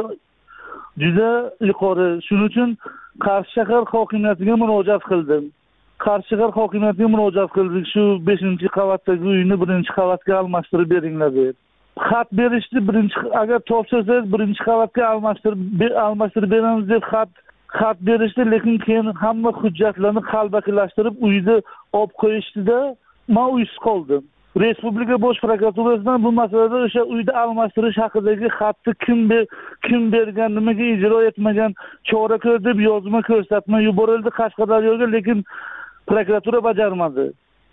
juda yuqori. Shuning uchun Qarshi shahar hokimiyatiga murojaat qildim. Qarshi shahar hokimiyatiga murojaat qildik. Shu 5-qavatdagi uyni 1-qavatga almashtirib beringlar deb. Xat berishdi, agar topshirsangiz 1-qavatga almashtirib beramiz deb xat berishdi, lekin keyin hamma hujjatlarni qalbakilashtirib uyni olib qo'yishdi-da, men uysiz qoldim. Respublika bosh prokuraturasidan bu masalada o'sha uyda almashtirish haqidagi xatni kim bergan, nimaga ijro etmagan, chora ko'r deb yozma ko'rsatma yuborildi Qashqadaryoga, lekin prokuratura bajarmadi.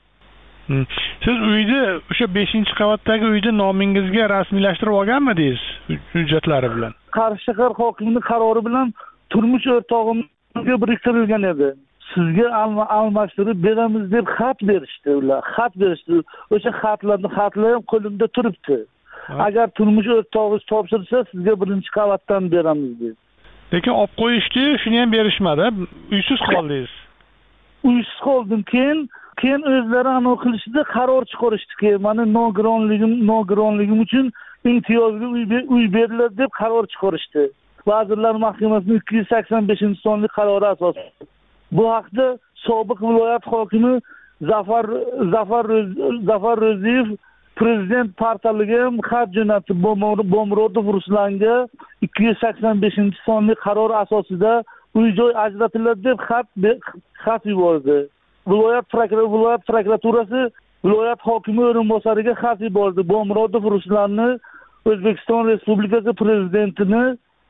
Siz uyni o'sha 5-qavatdagi uyni nomingizga rasmiylashtirib olganmidingiz hujjatlari bilan? Qarshi shahar hokimining qarori bilan turmush o'rtog'imga biriktirilgan edi. Sizga almashtirib beramiz deb xat berishdi ular. O'sha xatlar ham qo'limda turibdi. Agar turmush o'rtog'ingiz topshirsa, sizga 1-qavatdan beramiz deb. Lekin olib qo'yishdi, shuni ham berishmadi. Uysiz qoldingiz. Uysiz qoldim. Keyin o'zlari aniq qilishdi, qaror chiqarishdiki, meni nogironligim uchun imtiyozli uy beriladi deb qaror chiqarishdi. Vazirlar Mahkamasining 285-sonli qarori asosida. Bu haqda sobiq viloyat hokimi Zafar Ro'ziyev prezident portaliga ham xat jo'natib Bomurodov Ruslanga 285-sonli qaror asosida uy-joy ajratiladi deb xat yubordi. Viloyat prokuraturasi viloyat hokimi o'rinbosariga xat yubordi. Bomurodov Ruslanni O'zbekiston Respublikasi prezidentini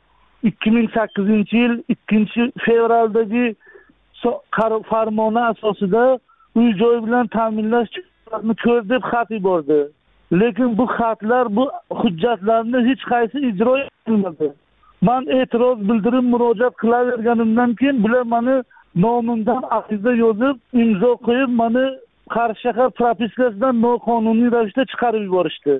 2008-yil 2-fevraldagi farmoni asosida uy-joy bilan ta'minlash choralarini ko'r deb xat yubordi. Lekin bu xatlar, bu hujjatlarni hech qaysi ijro etilmadi. Men e'tiroz bildirib murojaat qilaverganimdan keyin bular meni nomimdan ariza yozib, imzo qo'yib, meni Qarshi shahar propiskasidan noqonuniy ravishda chiqarib yuborishdi.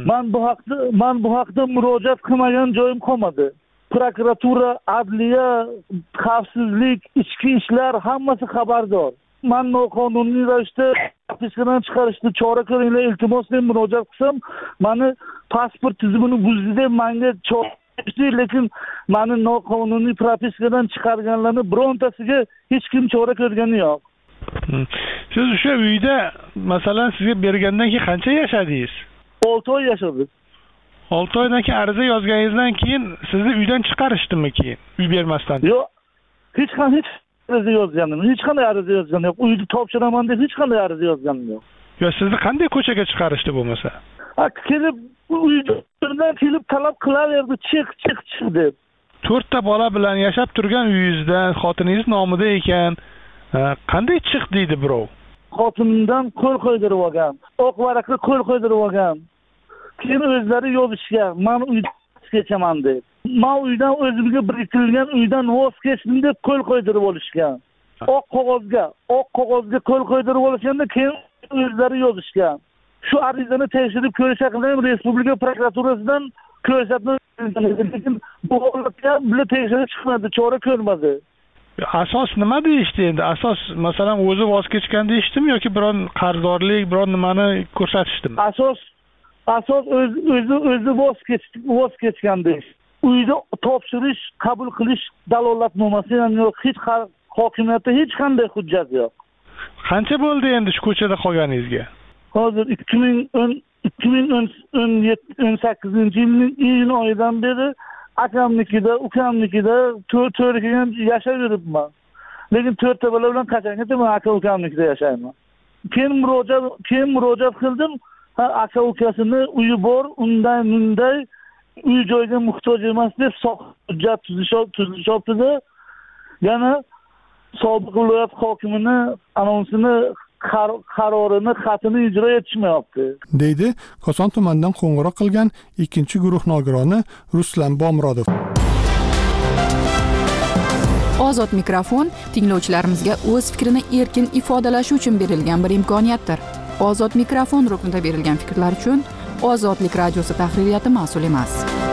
Men bu haqda murojaat qilmagan joyim qolmadi. Prokuratura, adliya, xavfsizlik, ichki ishlar hammasi xabardor. Men noqonuniy ravishda propiskadan chiqarishni chora ko'ringlar, iltimos deb murojaat qilsam, meni pasport tizimini buzdi deb menga chora ko'rishdi, lekin meni noqonuniy propiskadan chiqarganlarni birontasiga hech kim chora ko'rgani yo'q. Siz o'sha uyda, masalan, sizga bergandan keyin qancha yashadingiz? 6 oy yashadim. 6 oydan keyin ariza yozganingizdan keyin sizni uydan chiqarishdimi keyin? Uy bermasdan? Yo'q. Hech ariza yozganim, hech qanday ariza yozganim yo'q. Uyni topshiraman deb hech qanday ariza yozganim yo'q. Yo, sizni qanday ko'chaga chiqarishdi bo'lmasa? Kelib uydan kelib talab qilaverdi, chiq deb. 4 ta bola bilan yashab turgan uyingizdan xotiningiz nomida ekan, qanday chiq deydi birov? Xotinimdan qo'l qo'ydirib olgan, oq varaqqa qo'l qo'ydirib olgan. Keyin o'zlari yozishgan, men uydan kechaman deb. Men uydan o'zimga biriktirilgan uydan voz kechdim deb qo'l qo'ydirib olishgan. Oq qog'ozga qo'l qo'ydirib olishganda keyin o'zlari yozishgan. Shu arizani tekshirib ko'rsatdim Respublika prokuraturasidan ko'rsatma lekin bu holatga bile tekshirib chiqmadi, chora ko'rmadi. Asos nima deyishdi endi? Asos masalan o'zi voz kechgan deyishdimi yoki biron qarzdorlik, biron nimani ko'rsatishdimi? Asos o'zi voz kechgan deyishdi. Uyda topshirish, qabul qilish dalolatnomasi ham yo'q, hech hokimiyatda hech qanday hujjat yo'q. Qancha bo'ldi endi shu ko'chada qolganingizga? Hozir 2018-yilning iyun oyidan beri akamnikida, ukamnikida to'rkigan yashab yuribman. Lekin 4 ta bola bilan qachongacha men aka ukamnikida yashayman. Keyin murojaat qildim. Aka ukasini uyi bor, unday uy joyga muhtoj emas deb hujjat tuzishibdi. Yana sobiq viloyat hokimini anonsini qarorini, xatini ijro etishmayapti, deydi Koson tumanidan qo'ng'iroq qilgan 2-guruh nogironi Ruslan Bomurodov. Ozod mikrofon tinglovchilarimizga o'z fikrini erkin ifodalashi uchun berilgan bir imkoniyatdir. Ozod mikrofon ruknida berilgan fikrlar uchun Ozodlik radiosi tahririyati mas'ul emas.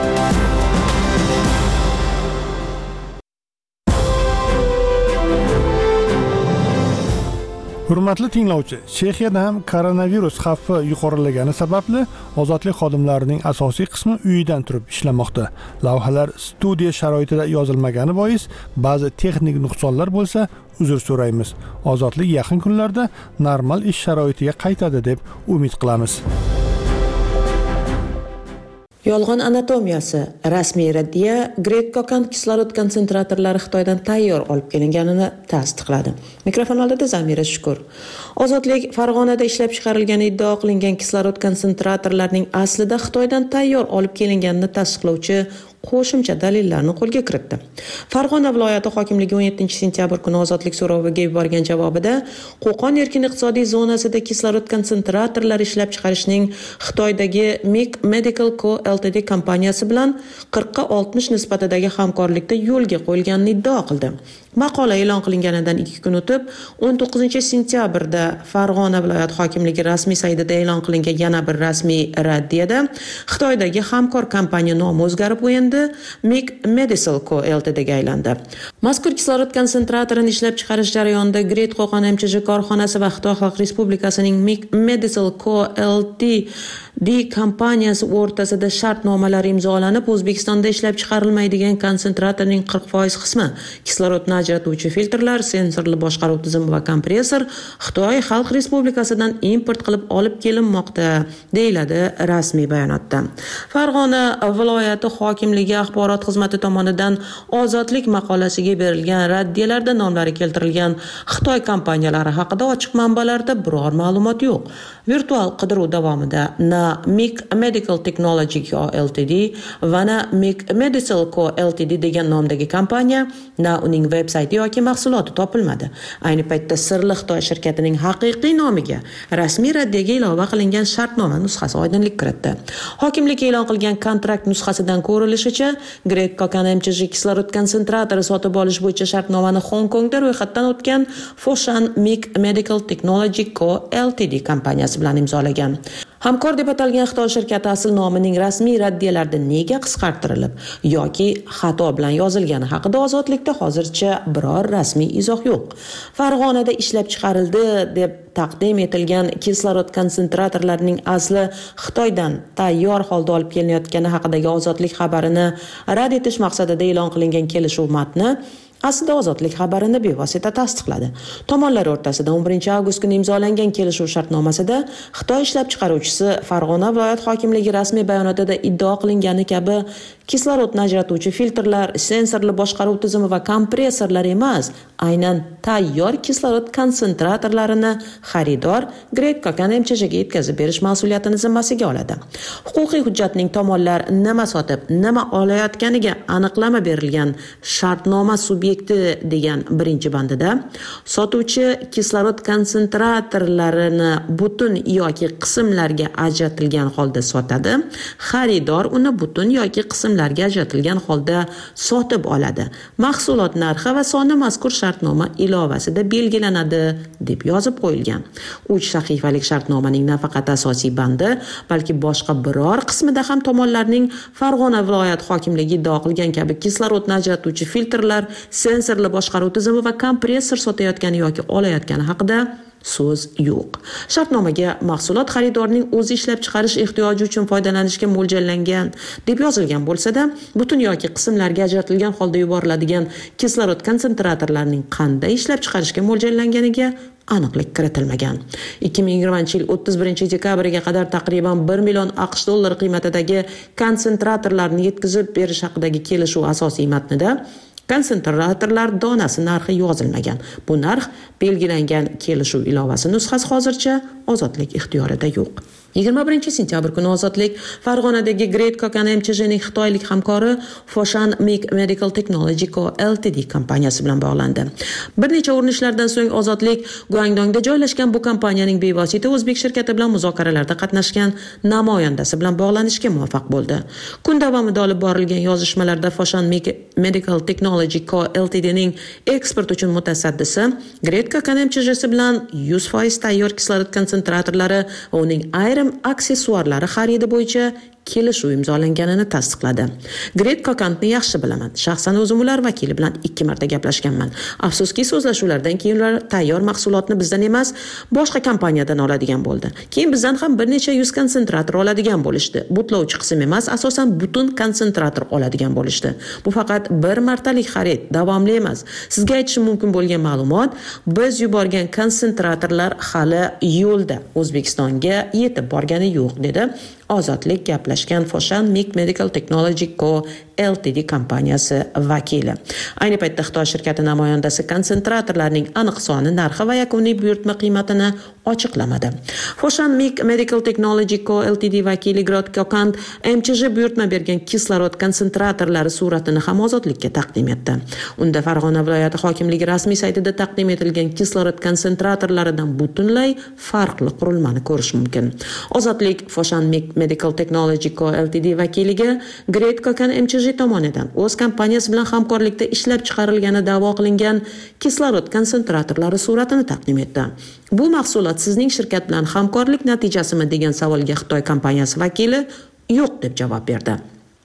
Hurmatli tinglovchi, Chexiyada ham koronavirus xavfi yuqorilagani sababli ozodlik xodimlarining asosiy qismi uyidan turib ishlamoqda. Lavhalar studiya sharoitida yozilmagani bois ba'zi texnik nuqsonlar bo'lsa, uzr so'raymiz. Ozodlik yaqin kunlarda normal ish sharoitiga qaytadi deb umid qilamiz. Yolg'on anatomiyasi rasmiy raddiya Great-Kokan kislorod konsentratorlari Xitoydan tayyor olib kelinganini tasdiqladi. Mikrofon oldida Zamira Shukur. Ozodlik Farg'onada ishlab chiqarilgani iddao qilingan kislorod konsentratorlarining aslida Xitoydan tayyor olib kelinganini tasdiqlovchi qo'shimcha dalillarni qo'lga kiritdi. Farg'ona viloyati hokimligi 17-sentyabr kuni ozodlik so'roviga yuborgan javobida Qo'qon erkin iqtisodiy zonasida kislorod konsentratorlari ishlab chiqarishning Xitoydagi MIC Medical Co Ltd kompaniyasi bilan 40-60 nisbatidagi hamkorlikda yo'lga qo'yilganini iddao qildi. Maqola e'lon qilinganidan 2 kun o'tib, 19-sentyabrda Farg'ona viloyat hokimligi rasmiy saytida e'lon qilingan yana bir rasmiy raddiyada Xitoydagi hamkor kompaniya nomi o'zgarib qo'yindi, MIC Medical Co Ltd ga aylandi. Mazkur kislorod konsentratorini ishlab chiqarish jarayonida Great Qo'qon MChJ korxonasi va Xitoy Xalq Respublikasining MIC Medical Co Ltd D kompaniyasi o'rtasida shartnomalar imzolanib, O'zbekistonda ishlab chiqarilmaydigan konsentratorning 40% qismi, kislorodni ajratuvchi filtrlar, sensorli boshqaruv tizimi va kompressor Xitoy Xalq Respublikasidan import qilib olib kelinmoqda, deyiladi rasmiy bayonotda. Farg'ona viloyati hokimligi axborot xizmati tomonidan Ozodlik maqolasiga berilgan raddiyalarda nomlari keltirilgan Xitoy kompaniyalari haqida ochiq manbalarda biror ma'lumot yo'q. Virtual qidiruv davomida na MIC Medical Technology Co. Ltd va na MIC Medical Co. Ltd degan nomdagi kompaniya, na uning veb-sayti yoki mahsuloti topilmadi. Ayni paytda sirli Xitoy shirkatining haqiqiy nomiga rasmiy raddiyaga ilova qilingan shartnoma nusxasi oydinlik kiritdi. Hokimlik e'lon qilgan kontrakt nusxasidan ko'rilishicha, Great Kokan MChJ kislorod konsentratori sotib olish bo'yicha shartnomani Hong Kongda ro'yxatdan o'tgan Foshan MIC Medical Technology Co. Ltd kompaniyasi bilan imzolagan. Hamkor deb atalgan Xitoy shirkati asl nomining rasmiy raddiyalarda nega qisqartirilib yoki xato bilan yozilgani haqida Ozodlikda hozircha biror rasmiy izoh yo'q. Farg'onada ishlab chiqarildi deb taqdim etilgan kislorod konsentratorlarining asli Xitoydan tayyor holda olib kelinayotgani haqidagi Ozodlik xabarini rad etish maqsadida e'lon qilingan kelishuv matni aslida Ozodlik xabarini bevosita tasdiqladi. Tomonlar o'rtasida 11-avgust kuni imzolangan kelishuv shartnomasida Xitoy ishlab chiqaruvchisi Farg'ona viloyat hokimligi rasmiy bayonotida iddao qilingani kabi kislorodni ajratuvchi filtrlar, sensorli boshqaruv tizimi va kompressorlar emas, aynan tayyor kislorod konsentratorlarini xaridor Great Kokan MChJga yetkazib berish mas'uliyatini zimmasiga oladi. Huquqiy hujjatning tomonlar nima sotib, nima olayotganiga aniqlama berilgan shartnoma subyekti degan birinchi bandida sotuvchi kislorod konsentratorlarini butun yoki qismlarga ajratilgan holda sotadi, xaridor uni butun yoki qismlarga ajratilgan holda sotib oladi. Mahsulot narxi va soni mazkur shartnoma ilovasida belgilanadi deb yozib qo'yilgan. 3 sahifalik shartnomaning nafaqat asosiy bandi, balki boshqa biror qismida ham tomonlarning Farg'ona viloyat hokimligi iddao qilgan kabi kislorodni ajratuvchi filtrlar, sensorli boshqaruv tizimi va kompressor sotayotgani yoki olayotgani haqida so'z yo'q. Shartnomaga mahsulot xaridorning o'zi ishlab chiqarish ehtiyoji uchun foydalanishga mo'ljallangan deb yozilgan bo'lsa-da, butun yoki qismlarga ajratilgan holda yuboriladigan kislorod konsentratorlarining qanday ishlab chiqarishga mo'ljallanganiga aniqlik kiritilmagan. 2020-yil 31-dekabriga qadar taqriban 1 million AQSh dollari qiymatidagi konsentratorlarni yetkazib berish haqidagi kelishuv asosiy matnida konsentratorlar donasi narxi yozilmagan. Bu narx belgilangan kelishuv ilovasi nusxasi hozircha Ozodlik ixtiyorida yo'q. 21-sentyabr kuni Ozodlik Farg'onadagi Great Kokan MChJning xitoylik hamkori Foshan MIC Medical Technology Co. Ltd kompaniyasi bilan bog'landi. Bir necha urinishlardan so'ng Ozodlik Guangdongda joylashgan bu kompaniyaning bevosita o'zbek shirkati bilan muzokaralarda qatnashgan namoyandasi bilan bog'lanishga muvaffaq bo'ldi. Kun davomida olib borilgan yozishmalarda Foshan MIC Medical Technology Co. Ltdning eksport uchun mutasaddisi Great Kokan MChJsi bilan 100% tayyor kislorod konsentratorlari va uning ayrim aksessuarlari xaridi bo'yicha kelishuv imzolanganini tasdiqladi. Great Kokantni yaxshi bilaman. Shaxsan o'zim ular vakili bilan 2 marta gaplashganman. Afsuski, so'zlashuvlardan keyin ular tayyor mahsulotni bizdan emas, boshqa kompaniyadan oladigan bo'ldi. Keyin bizdan ham bir necha 100 konsentrator oladigan bo'lishdi. Butlovchi qism emas, asosan butun konsentrator oladigan bo'lishdi. Bu faqat bir martalik xarid, davomli emas. Sizga aytishim mumkin bo'lgan ma'lumot, biz yuborgan konsentratorlar hali yo'lda, O'zbekistonga yetib borgani yo'q, dedi Ozodlik gaplashgan Foshan MIC Medical Technology Co. Ltd kompaniyasi vakili. Ayni paytda Xitoy shirkati namoyandasi konsentratorlarning aniq soni, narxi va yakuniy buyurtma qiymatini ochiqlamadi. Foshan MIC Medical Technology Co. Ltd vakili Great Kokan MChJ buyurtma bergan kislorod konsentratorlari suratini ham Ozodlikka taqdim etdi. Unda Farg'ona viloyati hokimligi rasmiy saytida taqdim etilgan kislorod konsentratorlaridan butunlay farqli qurilmani ko'rish mumkin. Ozodlik Foshan MIC Medical Technology Co. Ltd vakiliga Great Kokan MChJ tomonidan o'z kompaniyasi bilan hamkorlikda ishlab chiqarilgani da'vo qilingan kislorod konsentratorlari suratini taqdim etdi. Bu mahsulot sizning shirkat bilan hamkorlik natijasimi degan savolga Xitoy kompaniyasi vakili yo'q deb javob berdi.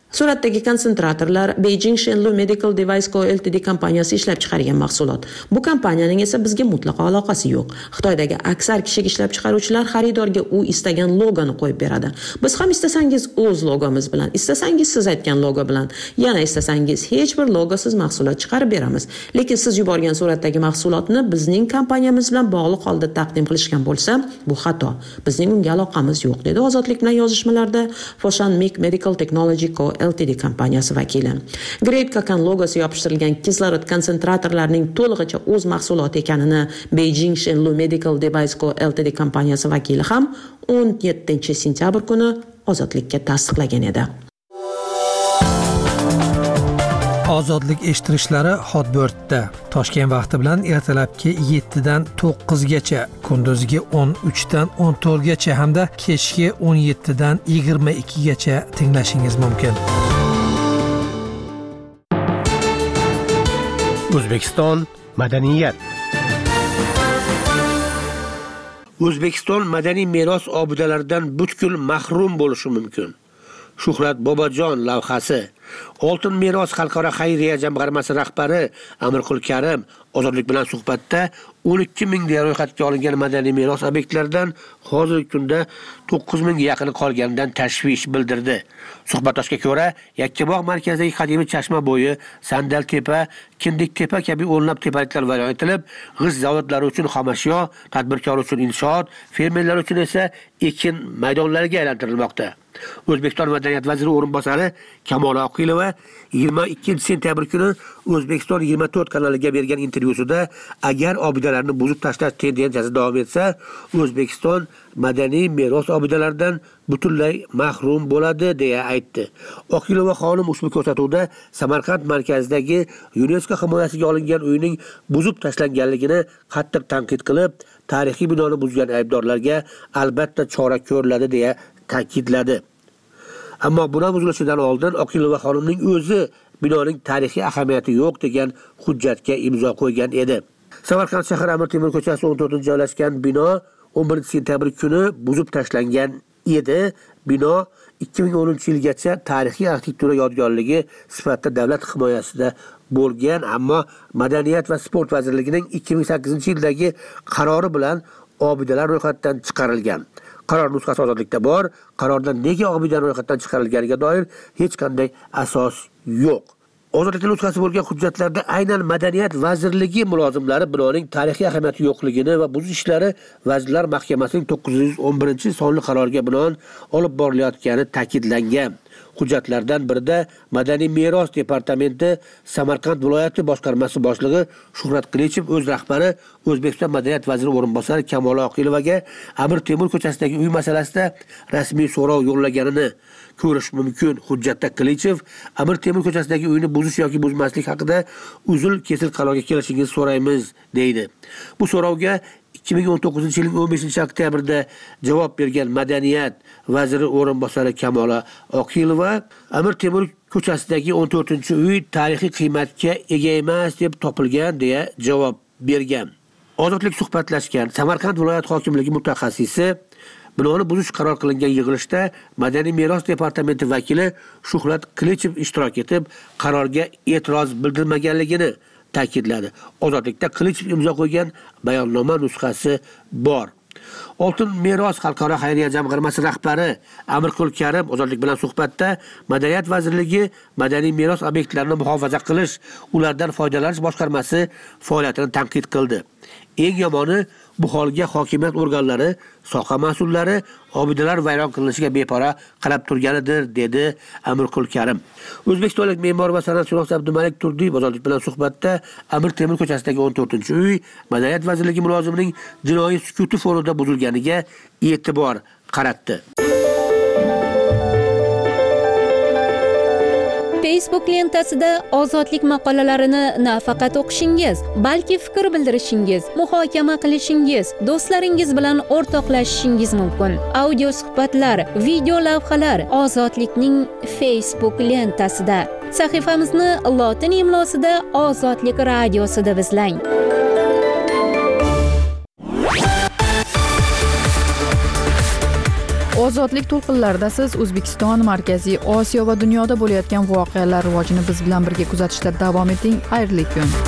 Suratdagi konsentratorlar Beijing Shenlu Medical Device Co. Ltd kompaniyasi ishlab chiqargan mahsulot. Bu kompaniyaning esa bizga mutlaqo aloqasi yo'q. Xitoydagi aksar kichik ishlab chiqaruvchilar xaridorga u istagan logoni qo'yib beradi. Biz ham istasangiz o'z logomiz bilan, istasangiz siz aytgan logo bilan, yana istasangiz hech bir logosiz mahsulot chiqarib beramiz. Lekin siz yuborgan suratdagi mahsulotni bizning kompaniyamiz bilan bog'liq holda taqdim qilishgan bo'lsa, bu xato. Bizning unga aloqamiz yo'q, dedi Ozodlik bilan yozishmalarda Foshan Mic Medical Technology Co. Ltd kompaniyasi vakili. Great Cocan logosi yopishtirilgan kislorod konsentratorlarining to'lig'icha o'z mahsuloti ekanini Beijing Shenlu Medical Device Co. Ltd kompaniyasi vakili ham 17-sentyabr kuni Ozodlikka tasdiqlagan edi. Ozodlik eshittirishlari Hotbirdda Toshkent vaqti bilan ertalabki 7 dan 9 gacha, kunduzgi 13 dan 14 gacha hamda kechki 17 dan 22 gacha tinglashingiz mumkin. O'zbekiston madaniyat. O'zbekiston madaniy meros obidalaridan butkul mahrum bo'lishi mumkin. Shuhrat Bobojon lavhasi. Oltin meros xalqaro xayriya jamg'armasi rahbari Amirqul Karim Ozodlik bilan suhbatda 12 ming ga ro'yxatga olingan madaniy meros obyektlaridan hozirgi kunda 9 ming yaqini qolganidan tashvish bildirdi. Suhbatdoshga ko'ra, Yakkabog' markazidagi qadimiy Chashma bo'yi, Sandaltepa, Kindiktepa kabi o'nlab tepaliklar vayron etilib, g'isht zavodlari uchun xomashyo, tadbirkor uchun inshoot, fermerlar uchun esa ekin maydonlariga aylantirilmoqda. O'zbekiston madaniyat vaziri o'rinbosari Kamola Oqilova 22-sentyabr kuni O'zbekiston 24 kanaliga bergan intervyusida agar obidalarni buzib tashlash tendensiyasi davom etsa, O'zbekiston madaniy meros obidalaridan butunlay mahrum bo'ladi deya aytdi. Oqilova xonim ushbu ko'rsatuvda Samarqand markazidagi UNESCO himoyasiga olingan uyning buzib tashlanganligini qattiq tanqid qilib, tarixiy binoni buzgan aybdorlarga albatta chora ko'riladi deya ta'kidladi. Ammo bino buzilishidan oldin Oqilova xonimning o'zi binoning tarixiy ahamiyati yo'q degan hujjatga imzo qo'ygan edi. Samarqand shahar Amir Temur ko'chasi 14-da joylashgan bino 11-sentyabr kuni buzib tashlangan edi. Bino 2010-yilgacha tarixiy arxitektura yodgorligi sifatida davlat himoyasida bo'lgan, ammo Madaniyat va sport vazirligining 2008-yildagi qarori bilan obidalar ro'yxatdan chiqarilgan. Qaror nusxasi Ozodlikda bor. Qarorda nega obidalar ro'yxatdan chiqarilganiga doir hech qanday asos yo'q. Ozodlik nusxasi bo'lgan hujjatlarda aynan Madaniyat vazirligi mulozimlari binoning tarixiy ahamiyati yo'qligini va buzish ishlari Vazirlar Mahkamasining 911-sonli qaroriga binoan olib borilayotgani ta'kidlangan. Hujjatlardan birida Madaniy meros departamenti Samarqand viloyati boshqarmasi boshlig'i Shuhrat Qilichev o'z rahbari O'zbekiston madaniyat vaziri o'rinbosari Kamola Oqilovaga Amir Temur ko'chasidagi uy masalasida rasmiy so'rov yo'llaganini ko'rish mumkin. Hujjatda Qilichev Amir Temur ko'chasidagi uyni buzish yoki buzmaslik haqida uzil-kesil qarorga kelishingizni so'raymiz deydi. Bu so'rovga 2019-yilning 15-oktyabrda javob bergan madaniyat vaziri o'rinbosari Kamola Oqilova Amir Temur ko'chasidagi 14-uy tarixiy qiymatga ega emas deb topilgan deya javob bergan. Ozodlik suhbatlashgan Samarqand viloyat hokimligi mutaxassisi binoni buzish qaror qilingan yig'ilishda Madaniy meros departamenti vakili Shuhrat Qilichev ishtirok etib, qarorga e'tiroz bildirmaganligini ta'kidladi. Ozodlikda Qilichev imzo qo'ygan bayonnoma nusxasi bor. Oltin meros xalqaro xayriya jamg'armasi rahbari Amirqul Karim Ozodlik bilan suhbatda Madaniyat vazirligi madaniy meros obyektlarini muhofaza qilish, ulardan foydalanish boshqarmasi faoliyatini tanqid qildi. Eng yomoni bu holga hokimiyat organlari, soha mas'ullari obidalar vayron qilinishiga bepara qarab turganidir, dedi Amirqul Karim. O'zbekistonlik me'mor va san'atshunos Abdumalik Turdiyev Ozodlik bilan suhbatda Amir Temur ko'chasidagi 14-uy Madaniyat vazirligi mulozimining jinoiy sukuti fonida buzilganiga e'tibor qaratdi. Facebook lentasida ozodlik maqolalarini nafaqat o'qishingiz, balki fikr bildirishingiz, muhokama qilishingiz, do'stlaringiz bilan o'rtoqlashishingiz mumkin. Audio suhbatlar, video lavhalar Ozodlikning Facebook lentasida. Sahifamizni lotin imlosida Ozodlik radiosida izlang. Ozodlik to'lqinlarida siz O'zbekiston, Markaziy Osiyo va dunyoda bo'layotgan voqealar rivojini biz bilan birga kuzatishda davom eting. Xayrli kun.